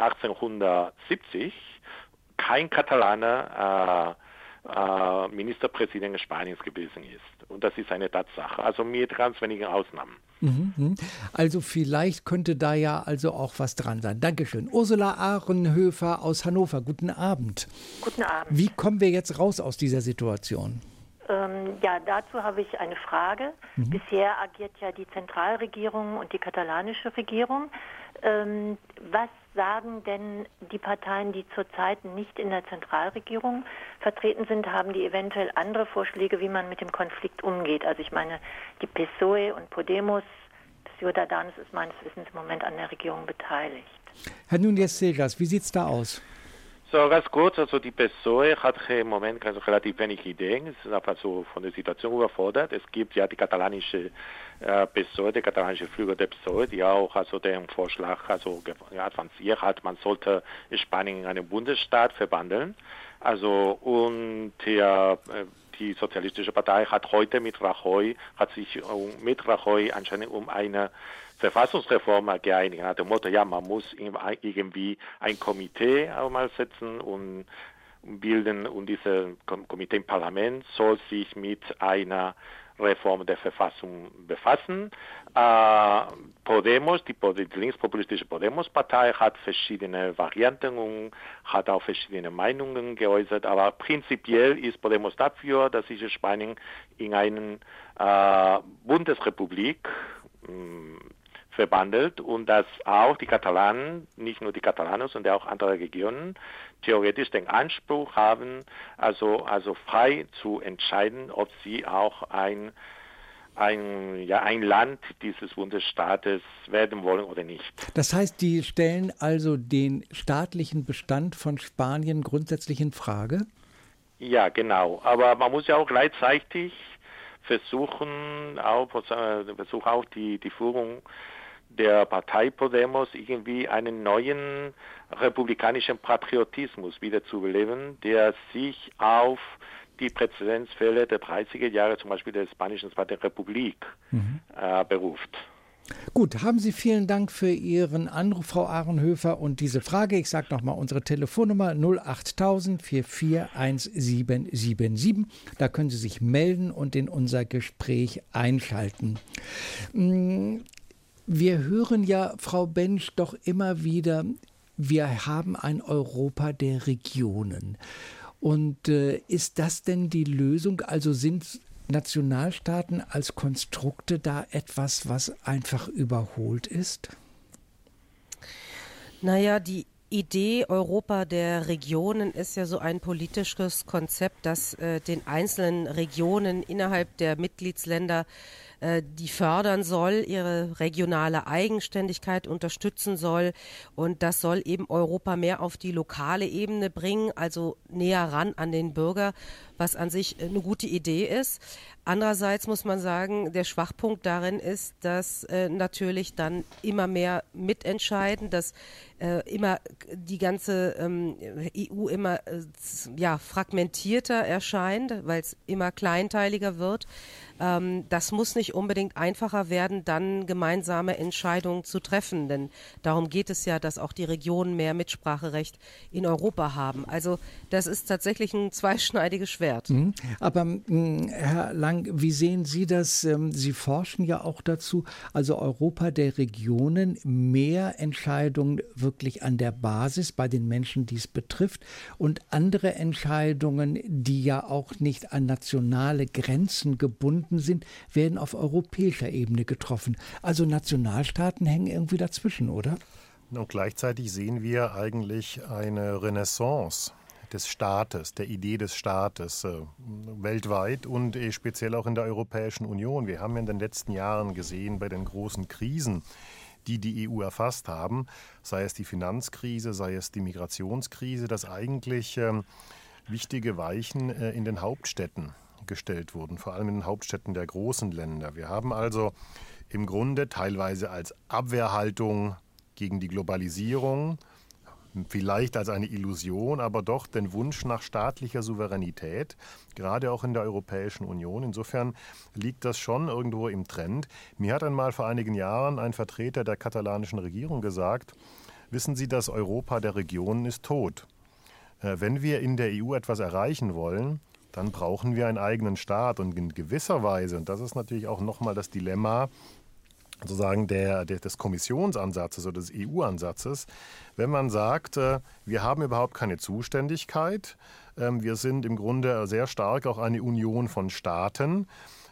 1870 kein Katalaner Ministerpräsident Spaniens gewesen ist. Und das ist eine Tatsache, also mit ganz wenigen Ausnahmen. Also vielleicht könnte da ja also auch was dran sein. Dankeschön. Ursula Ahrenhöfer aus Hannover, guten Abend. Guten Abend. Wie kommen wir jetzt raus aus dieser Situation? Dazu habe ich eine Frage. Bisher agiert ja die Zentralregierung und die katalanische Regierung. Was sagen denn die Parteien, die zurzeit nicht in der Zentralregierung vertreten sind, haben die eventuell andere Vorschläge, wie man mit dem Konflikt umgeht? Also ich meine, die PSOE und Podemos, Ciudadanos ist meines Wissens im Moment an der Regierung beteiligt. Herr Núñez Segas, wie sieht es da aus? So, ganz kurz, also die PSOE hat im Moment relativ wenig Ideen, es ist einfach so von der Situation überfordert. Es gibt ja die katalanische PSOE, der katalanische Flügel der PSOE, die auch also den Vorschlag advanciert hat, man sollte Spanien in einen Bundesstaat verwandeln. Also und die Sozialistische Partei hat heute sich mit Rajoy anscheinend um eine Verfassungsreform geeinigt. Nach dem Motto, man muss irgendwie ein Komitee einmal setzen und bilden und dieses Komitee im Parlament soll sich mit einer Reform der Verfassung befassen. Podemos, die linkspopulistische Podemos-Partei hat verschiedene Varianten und hat auch verschiedene Meinungen geäußert, aber prinzipiell ist Podemos dafür, dass sich Spanien in eine Bundesrepublik verwandelt und dass auch die Katalanen, nicht nur die Katalanen, sondern auch andere Regionen, theoretisch den Anspruch haben, also frei zu entscheiden, ob sie auch ein Land dieses Bundesstaates werden wollen oder nicht. Das heißt, die stellen also den staatlichen Bestand von Spanien grundsätzlich in Frage? Ja, genau. Aber man muss ja auch gleichzeitig versuchen auch die Führung der Partei Podemos irgendwie einen neuen republikanischen Patriotismus wiederzubeleben, der sich auf die Präzedenzfälle der 30er Jahre, zum Beispiel der Spanischen Zweiten Republik, beruft. Gut, haben Sie vielen Dank für Ihren Anruf, Frau Ahrenhöfer, und diese Frage. Ich sage nochmal unsere Telefonnummer 08000 441777. Da können Sie sich melden und in unser Gespräch einschalten. Wir hören ja, Frau Bensch, doch immer wieder, wir haben ein Europa der Regionen. Und ist das denn die Lösung? Also sind Nationalstaaten als Konstrukte da etwas, was einfach überholt ist? Naja, die Idee Europa der Regionen ist ja so ein politisches Konzept, das den einzelnen Regionen innerhalb der Mitgliedsländer die fördern soll, ihre regionale Eigenständigkeit unterstützen soll, und das soll eben Europa mehr auf die lokale Ebene bringen, also näher ran an den Bürger, was an sich eine gute Idee ist. Andererseits muss man sagen, der Schwachpunkt darin ist, dass natürlich dann immer mehr mitentscheiden, dass immer die ganze EU immer fragmentierter erscheint, weil es immer kleinteiliger wird. Das muss nicht unbedingt einfacher werden, dann gemeinsame Entscheidungen zu treffen, denn darum geht es ja, dass auch die Regionen mehr Mitspracherecht in Europa haben. Also das ist tatsächlich ein zweischneidiges Schwert. Aber Herr Lang, wie sehen Sie das? Sie forschen ja auch dazu, also Europa der Regionen, mehr Entscheidungen wirklich an der Basis bei den Menschen, die es betrifft, und andere Entscheidungen, die ja auch nicht an nationale Grenzen gebunden sind, werden auf europäischer Ebene getroffen. Also Nationalstaaten hängen irgendwie dazwischen, oder? Und gleichzeitig sehen wir eigentlich eine Renaissance des Staates, der Idee des Staates weltweit und speziell auch in der Europäischen Union. Wir haben ja in den letzten Jahren gesehen, bei den großen Krisen, die EU erfasst haben, sei es die Finanzkrise, sei es die Migrationskrise, dass eigentlich wichtige Weichen in den Hauptstädten gestellt wurden, vor allem in den Hauptstädten der großen Länder. Wir haben also im Grunde teilweise als Abwehrhaltung gegen die Globalisierung, vielleicht als eine Illusion, aber doch den Wunsch nach staatlicher Souveränität, gerade auch in der Europäischen Union. Insofern liegt das schon irgendwo im Trend. Mir hat einmal vor einigen Jahren ein Vertreter der katalanischen Regierung gesagt, wissen Sie, das Europa der Regionen ist tot. Wenn wir in der EU etwas erreichen wollen, dann brauchen wir einen eigenen Staat. Und in gewisser Weise, und das ist natürlich auch nochmal das Dilemma sozusagen des Kommissionsansatzes oder des EU-Ansatzes, wenn man sagt, wir haben überhaupt keine Zuständigkeit, wir sind im Grunde sehr stark auch eine Union von Staaten,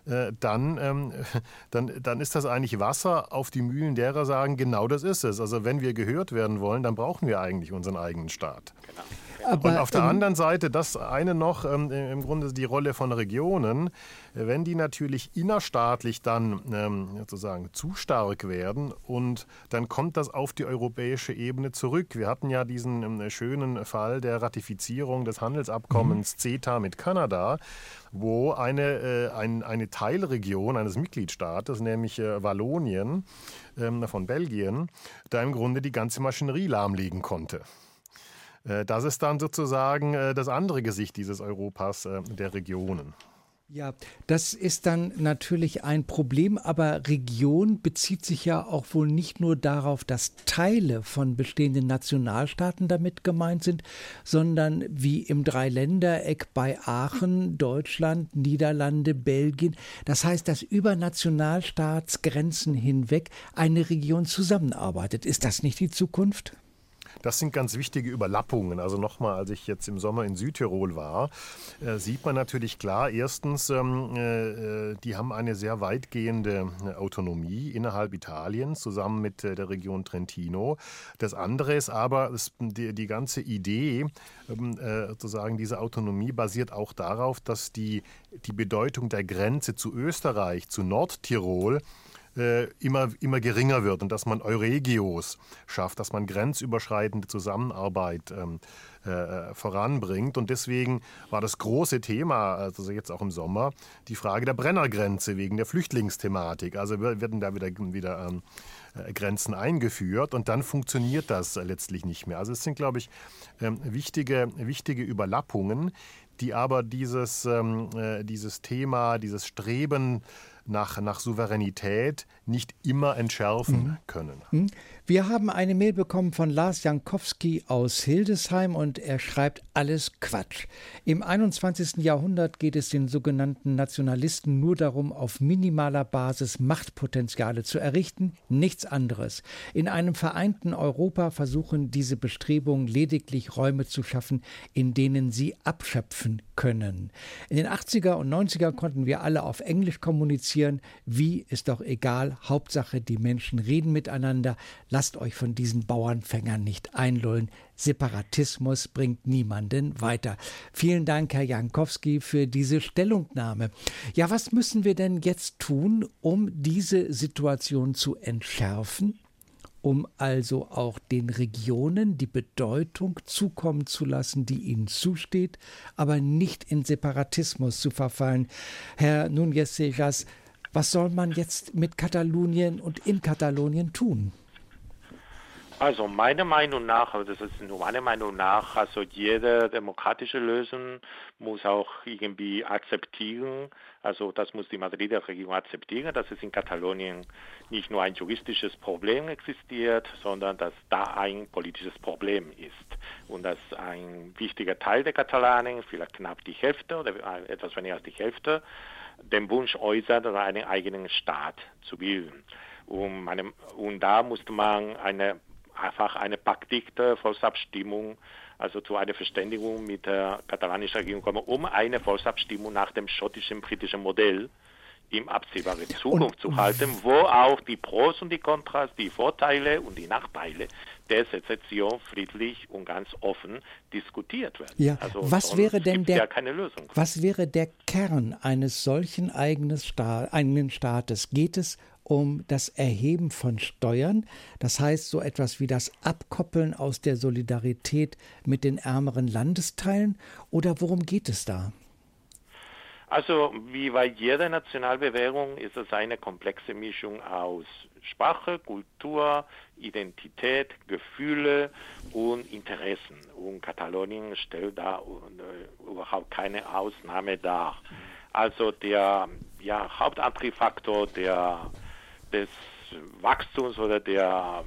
dann ist das eigentlich Wasser auf die Mühlen derer sagen, genau das ist es. Also wenn wir gehört werden wollen, dann brauchen wir eigentlich unseren eigenen Staat. Genau. Aber und auf der anderen Seite, das eine noch, im Grunde die Rolle von Regionen, wenn die natürlich innerstaatlich dann sozusagen zu stark werden und dann kommt das auf die europäische Ebene zurück. Wir hatten ja diesen schönen Fall der Ratifizierung des Handelsabkommens CETA mit Kanada, wo eine Teilregion eines Mitgliedstaates, nämlich Wallonien von Belgien, da im Grunde die ganze Maschinerie lahmlegen konnte. Das ist dann sozusagen das andere Gesicht dieses Europas der Regionen. Ja, das ist dann natürlich ein Problem, aber Region bezieht sich ja auch wohl nicht nur darauf, dass Teile von bestehenden Nationalstaaten damit gemeint sind, sondern wie im Dreiländereck bei Aachen, Deutschland, Niederlande, Belgien. Das heißt, dass über Nationalstaatsgrenzen hinweg eine Region zusammenarbeitet. Ist das nicht die Zukunft? Das sind ganz wichtige Überlappungen. Also nochmal, als ich jetzt im Sommer in Südtirol war, sieht man natürlich klar, erstens, die haben eine sehr weitgehende Autonomie innerhalb Italiens zusammen mit der Region Trentino. Das andere ist aber, die ganze Idee, sozusagen diese Autonomie basiert auch darauf, dass die Bedeutung der Grenze zu Österreich, zu Nordtirol, immer geringer wird und dass man Euregios schafft, dass man grenzüberschreitende Zusammenarbeit voranbringt. Und deswegen war das große Thema, also jetzt auch im Sommer, die Frage der Brennergrenze wegen der Flüchtlingsthematik. Also werden da wieder Grenzen eingeführt und dann funktioniert das letztlich nicht mehr. Also es sind, glaube ich, wichtige Überlappungen, die aber dieses Thema, dieses Streben nach Souveränität nicht immer entschärfen können. Wir haben eine Mail bekommen von Lars Jankowski aus Hildesheim und er schreibt, alles Quatsch. Im 21. Jahrhundert geht es den sogenannten Nationalisten nur darum, auf minimaler Basis Machtpotenziale zu errichten, nichts anderes. In einem vereinten Europa versuchen diese Bestrebungen lediglich Räume zu schaffen, in denen sie abschöpfen können. In den 80er und 90er konnten wir alle auf Englisch kommunizieren. Wie, ist doch egal. Hauptsache, die Menschen reden miteinander. Lasst euch von diesen Bauernfängern nicht einlullen. Separatismus bringt niemanden weiter. Vielen Dank, Herr Jankowski, für diese Stellungnahme. Ja, was müssen wir denn jetzt tun, um diese Situation zu entschärfen? um also auch den Regionen die Bedeutung zukommen zu lassen, die ihnen zusteht, aber nicht in Separatismus zu verfallen. Herr Núñez Seijas, was soll man jetzt mit Katalonien und in Katalonien tun? Also meiner Meinung nach, aber das ist nur meine Meinung nach, also jede demokratische Lösung muss auch irgendwie akzeptieren, also das muss die Madrider Regierung akzeptieren, dass es in Katalonien nicht nur ein juristisches Problem existiert, sondern dass da ein politisches Problem ist und dass ein wichtiger Teil der Katalanen, vielleicht knapp die Hälfte oder etwas weniger als die Hälfte, den Wunsch äußert, einen eigenen Staat zu bilden. Und da musste man einfach eine paktikte Volksabstimmung, also zu einer Verständigung mit der katalanischen Regierung kommen, um eine Volksabstimmung nach dem schottischen, britischen Modell in absehbare Zukunft zu halten, wo auch die Pros und die Kontras, die Vorteile und die Nachteile der Sezession friedlich und ganz offen diskutiert werden. Ja, also was wäre denn keine Lösung. Was wäre der Kern eines solchen eigenen Staates? Geht es um das Erheben von Steuern, das heißt so etwas wie das Abkoppeln aus der Solidarität mit den ärmeren Landesteilen, oder worum geht es da? Also wie bei jeder Nationalbewegung ist es eine komplexe Mischung aus Sprache, Kultur, Identität, Gefühle und Interessen. Und Katalonien stellt da überhaupt keine Ausnahme dar. Also der Hauptantriebfaktor des Wachstums oder der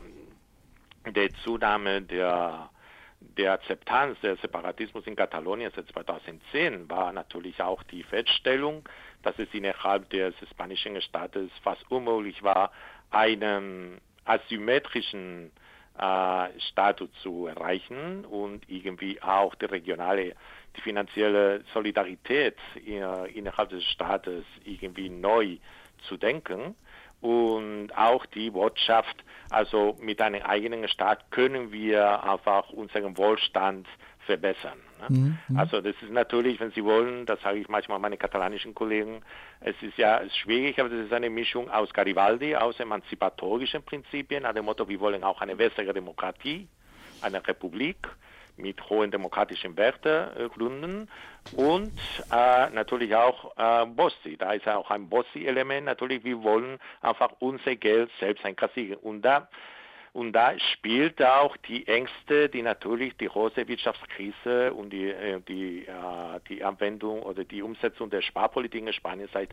Zunahme der Akzeptanz des Separatismus in Katalonien seit 2010 war natürlich auch die Feststellung, dass es innerhalb des spanischen Staates fast unmöglich war, einen asymmetrischen Status zu erreichen und irgendwie auch die finanzielle Solidarität innerhalb des Staates irgendwie neu zu denken. Und auch die Botschaft, also mit einem eigenen Staat können wir einfach unseren Wohlstand verbessern. Ne? Also das ist natürlich, wenn Sie wollen, das sage ich manchmal meinen katalanischen Kollegen, es ist ja schwierig, aber das ist eine Mischung aus Garibaldi, aus emanzipatorischen Prinzipien, nach dem Motto, wir wollen auch eine bessere Demokratie, eine Republik mit hohen demokratischen Werten gründen und natürlich auch Bossi. Da ist auch ein Bossi-Element. Natürlich, wir wollen einfach unser Geld selbst einkassieren. Und da spielt auch die Ängste, die natürlich die große Wirtschaftskrise und die Anwendung oder die Umsetzung der Sparpolitik in Spanien seit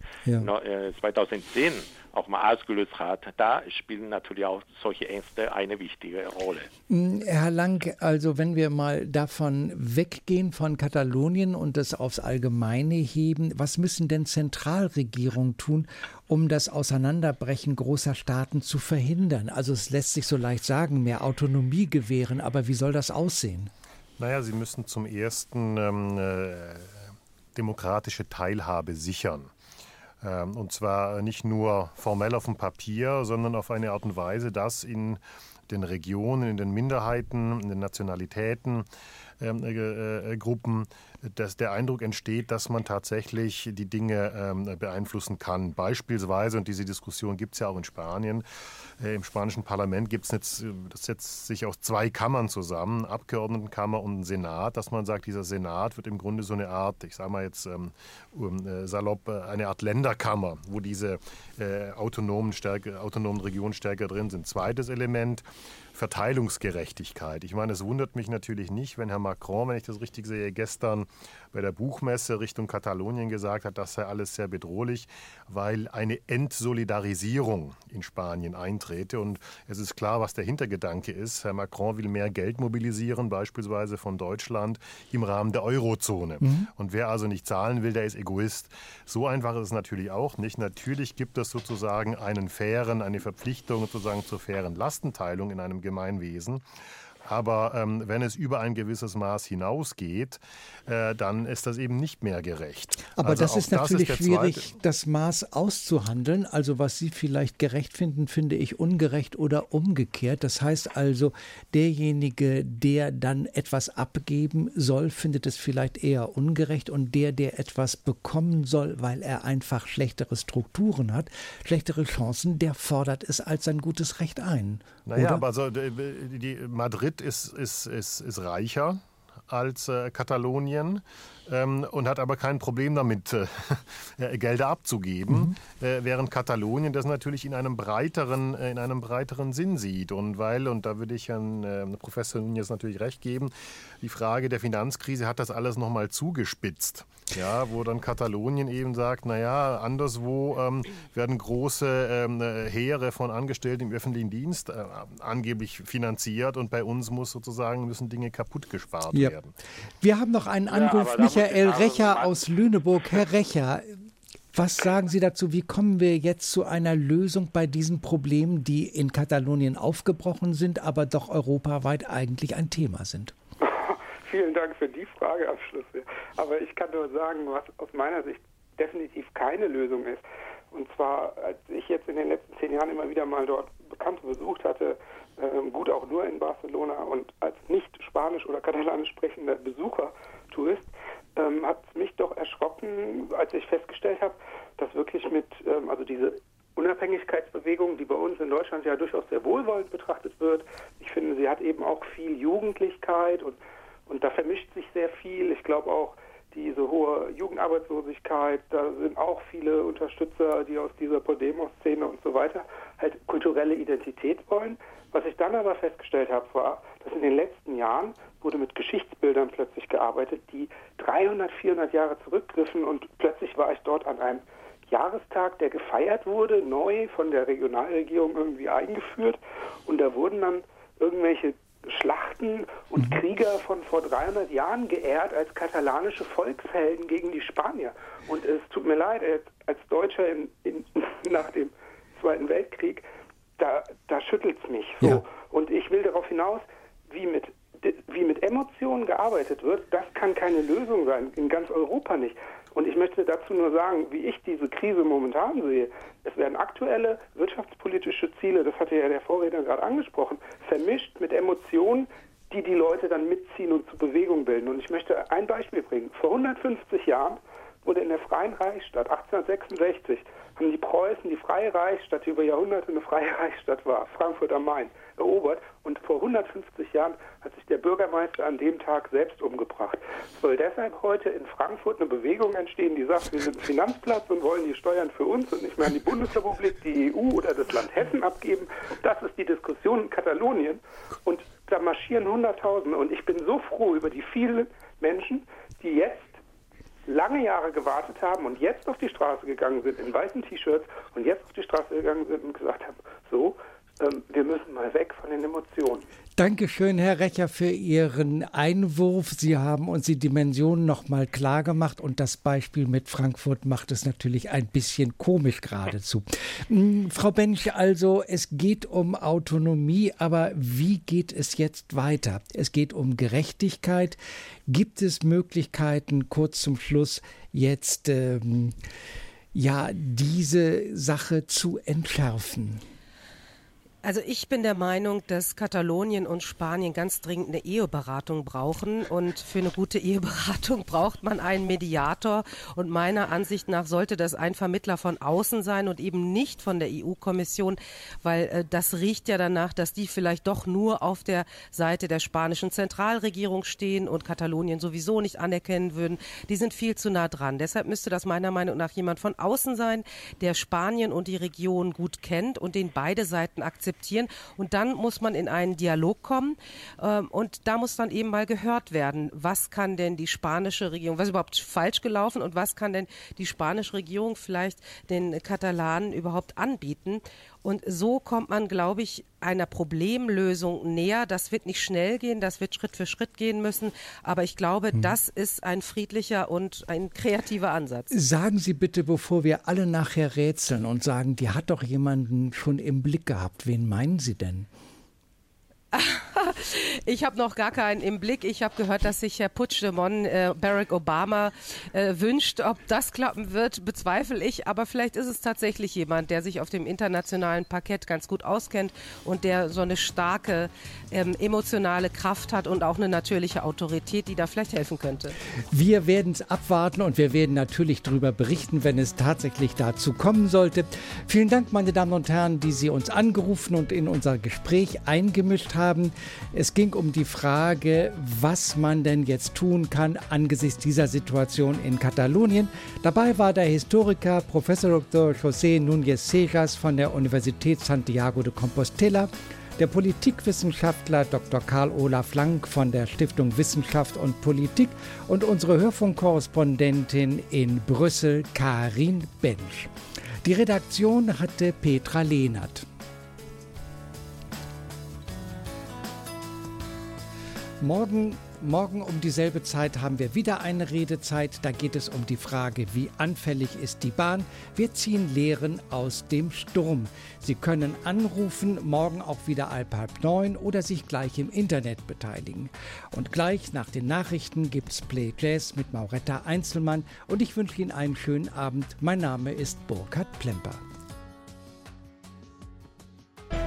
2010 auch mal ausgelöst hat. Da spielen natürlich auch solche Ängste eine wichtige Rolle. Herr Lang, also wenn wir mal davon weggehen von Katalonien und das aufs Allgemeine heben, was müssen denn Zentralregierungen tun, um das Auseinanderbrechen großer Staaten zu verhindern? Also es lässt sich so leicht sagen, mehr Autonomie gewähren, aber wie soll das aussehen? Naja, sie müssen zum Ersten demokratische Teilhabe sichern. Und zwar nicht nur formell auf dem Papier, sondern auf eine Art und Weise, dass in den Regionen, in den Minderheiten, in den Nationalitäten, Gruppen, dass der Eindruck entsteht, dass man tatsächlich die Dinge beeinflussen kann. Beispielsweise, und diese Diskussion gibt es ja auch in Spanien, im spanischen Parlament gibt es jetzt, das setzt sich aus 2 Kammern zusammen, Abgeordnetenkammer und ein Senat, dass man sagt, dieser Senat wird im Grunde so eine Art, ich sage mal jetzt salopp, eine Art Länderkammer, wo diese autonomen Regionen stärker drin sind. Zweites Element, Verteilungsgerechtigkeit. Ich meine, es wundert mich natürlich nicht, wenn Herr Macron, wenn ich das richtig sehe, gestern bei der Buchmesse Richtung Katalonien gesagt hat, das sei alles sehr bedrohlich, weil eine Entsolidarisierung in Spanien eintrete. Und es ist klar, was der Hintergedanke ist. Herr Macron will mehr Geld mobilisieren, beispielsweise von Deutschland im Rahmen der Eurozone. Und wer also nicht zahlen will, der ist Egoist. So einfach ist es natürlich auch nicht. Natürlich gibt es sozusagen eine Verpflichtung sozusagen zur fairen Lastenteilung in einem Gemeinwesen. Aber wenn es über ein gewisses Maß hinausgeht, dann ist das eben nicht mehr gerecht. Aber also das ist natürlich schwierig, das Maß auszuhandeln. Also was Sie vielleicht gerecht finden, finde ich ungerecht oder umgekehrt. Das heißt also, derjenige, der dann etwas abgeben soll, findet es vielleicht eher ungerecht, und der etwas bekommen soll, weil er einfach schlechtere Strukturen hat, schlechtere Chancen, der fordert es als sein gutes Recht ein. Naja, oder? aber also Madrid ist reicher als Katalonien und hat aber kein Problem damit, Gelder abzugeben, während Katalonien das natürlich in einem breiteren Sinn sieht. Und da würde ich Herrn Professor Núñez natürlich recht geben, die Frage der Finanzkrise hat das alles nochmal zugespitzt. Ja, wo dann Katalonien eben sagt, naja, anderswo werden große Heere von Angestellten im öffentlichen Dienst angeblich finanziert, und bei uns müssen Dinge kaputt gespart werden. Wir haben noch einen Anruf, Michael Recher aus Lüneburg. Herr Recher, was sagen Sie dazu? Wie kommen wir jetzt zu einer Lösung bei diesen Problemen, die in Katalonien aufgebrochen sind, aber doch europaweit eigentlich ein Thema sind? Vielen Dank für die Frage am Schluss. Aber ich kann nur sagen, was aus meiner Sicht definitiv keine Lösung ist. Und zwar, als ich jetzt in den letzten 10 Jahren immer wieder mal dort Bekannte besucht hatte, gut auch nur in Barcelona, und als nicht Spanisch oder Katalanisch sprechender Besucher, Tourist, hat es mich doch erschrocken, als ich festgestellt habe, dass wirklich also diese Unabhängigkeitsbewegung, die bei uns in Deutschland ja durchaus sehr wohlwollend betrachtet wird, ich finde, sie hat eben auch viel Jugendlichkeit, und da vermischt sich sehr viel. Ich glaube auch, diese hohe Jugendarbeitslosigkeit, da sind auch viele Unterstützer, die aus dieser Podemos-Szene und so weiter halt kulturelle Identität wollen. Was ich dann aber festgestellt habe, war, dass in den letzten Jahren wurde mit Geschichtsbildern plötzlich gearbeitet, die 300, 400 Jahre zurückgriffen, und plötzlich war ich dort an einem Jahrestag, der gefeiert wurde, neu von der Regionalregierung irgendwie eingeführt, und da wurden dann irgendwelche Schlachten und Krieger von vor 300 Jahren geehrt als katalanische Volkshelden gegen die Spanier. Und es tut mir leid, als Deutscher nach dem Zweiten Weltkrieg, da schüttelt es mich so. Ja. Und ich will darauf hinaus, wie mit Emotionen gearbeitet wird, das kann keine Lösung sein, in ganz Europa nicht. Und ich möchte dazu nur sagen, wie ich diese Krise momentan sehe. Es werden aktuelle wirtschaftspolitische Ziele, das hatte ja der Vorredner gerade angesprochen, vermischt mit Emotionen, die die Leute dann mitziehen und zur Bewegung bilden. Und ich möchte ein Beispiel bringen. Vor 150 Jahren wurde in der Freien Reichsstadt, 1866, haben die Preußen die Freie Reichsstadt, die über Jahrhunderte eine freie Reichsstadt war, Frankfurt am Main, erobert. Und vor 150 Jahren hat sich der Bürgermeister an dem Tag selbst umgebracht. Es soll deshalb heute in Frankfurt eine Bewegung entstehen, die sagt, wir sind ein Finanzplatz und wollen die Steuern für uns und nicht mehr an die Bundesrepublik, die EU oder das Land Hessen abgeben. Das ist die Diskussion in Katalonien. Und da marschieren Hunderttausende. Und ich bin so froh über die vielen Menschen, die jetzt lange Jahre gewartet haben und jetzt auf die Straße gegangen sind in weißen T-Shirts und jetzt auf die Straße gegangen sind und gesagt haben, so, wir müssen mal weg von den Emotionen. Dankeschön, Herr Recher, für Ihren Einwurf. Sie haben uns die Dimensionen noch mal klar gemacht, und das Beispiel mit Frankfurt macht es natürlich ein bisschen komisch geradezu. Frau Bench, also es geht um Autonomie, aber wie geht es jetzt weiter? Es geht um Gerechtigkeit. Gibt es Möglichkeiten, kurz zum Schluss jetzt diese Sache zu entschärfen? Also ich bin der Meinung, dass Katalonien und Spanien ganz dringend eine Eheberatung brauchen, und für eine gute Eheberatung braucht man einen Mediator, und meiner Ansicht nach sollte das ein Vermittler von außen sein und eben nicht von der EU-Kommission, weil das riecht ja danach, dass die vielleicht doch nur auf der Seite der spanischen Zentralregierung stehen und Katalonien sowieso nicht anerkennen würden. Die sind viel zu nah dran. Deshalb müsste das meiner Meinung nach jemand von außen sein, der Spanien und die Region gut kennt und den beide Seiten akzeptiert. Und dann muss man in einen Dialog kommen, und da muss dann eben mal gehört werden, was kann denn die spanische Regierung, was ist überhaupt falsch gelaufen und was kann denn die spanische Regierung vielleicht den Katalanen überhaupt anbieten. Und so kommt man, glaube ich, einer Problemlösung näher. Das wird nicht schnell gehen, das wird Schritt für Schritt gehen müssen. Aber ich glaube, das ist ein friedlicher und ein kreativer Ansatz. Sagen Sie bitte, bevor wir alle nachher rätseln und sagen, die hat doch jemanden schon im Blick gehabt. Wen meinen Sie denn? Ich habe noch gar keinen im Blick. Ich habe gehört, dass sich Herr Puigdemont Barack Obama wünscht. Ob das klappen wird, bezweifle ich. Aber vielleicht ist es tatsächlich jemand, der sich auf dem internationalen Parkett ganz gut auskennt und der so eine starke emotionale Kraft hat und auch eine natürliche Autorität, die da vielleicht helfen könnte. Wir werden es abwarten und wir werden natürlich darüber berichten, wenn es tatsächlich dazu kommen sollte. Vielen Dank, meine Damen und Herren, die Sie uns angerufen und in unser Gespräch eingemischt haben. Es ging um die Frage, was man denn jetzt tun kann angesichts dieser Situation in Katalonien. Dabei war der Historiker Prof. Dr. José Núñez Segas von der Universität Santiago de Compostela, der Politikwissenschaftler Dr. Karl Olaf Lang von der Stiftung Wissenschaft und Politik und unsere Hörfunkkorrespondentin in Brüssel, Karin Bensch. Die Redaktion hatte Petra Lehnert. Morgen um dieselbe Zeit haben wir wieder eine Redezeit. Da geht es um die Frage, wie anfällig ist die Bahn. Wir ziehen Lehren aus dem Sturm. Sie können anrufen, morgen auch wieder 8:30 oder sich gleich im Internet beteiligen. Und gleich nach den Nachrichten gibt's Play Jazz mit Mauretta Einzelmann und ich wünsche Ihnen einen schönen Abend. Mein Name ist Burkhard Plemper.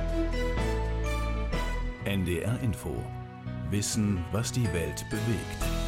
NDR Info. Wissen, was die Welt bewegt.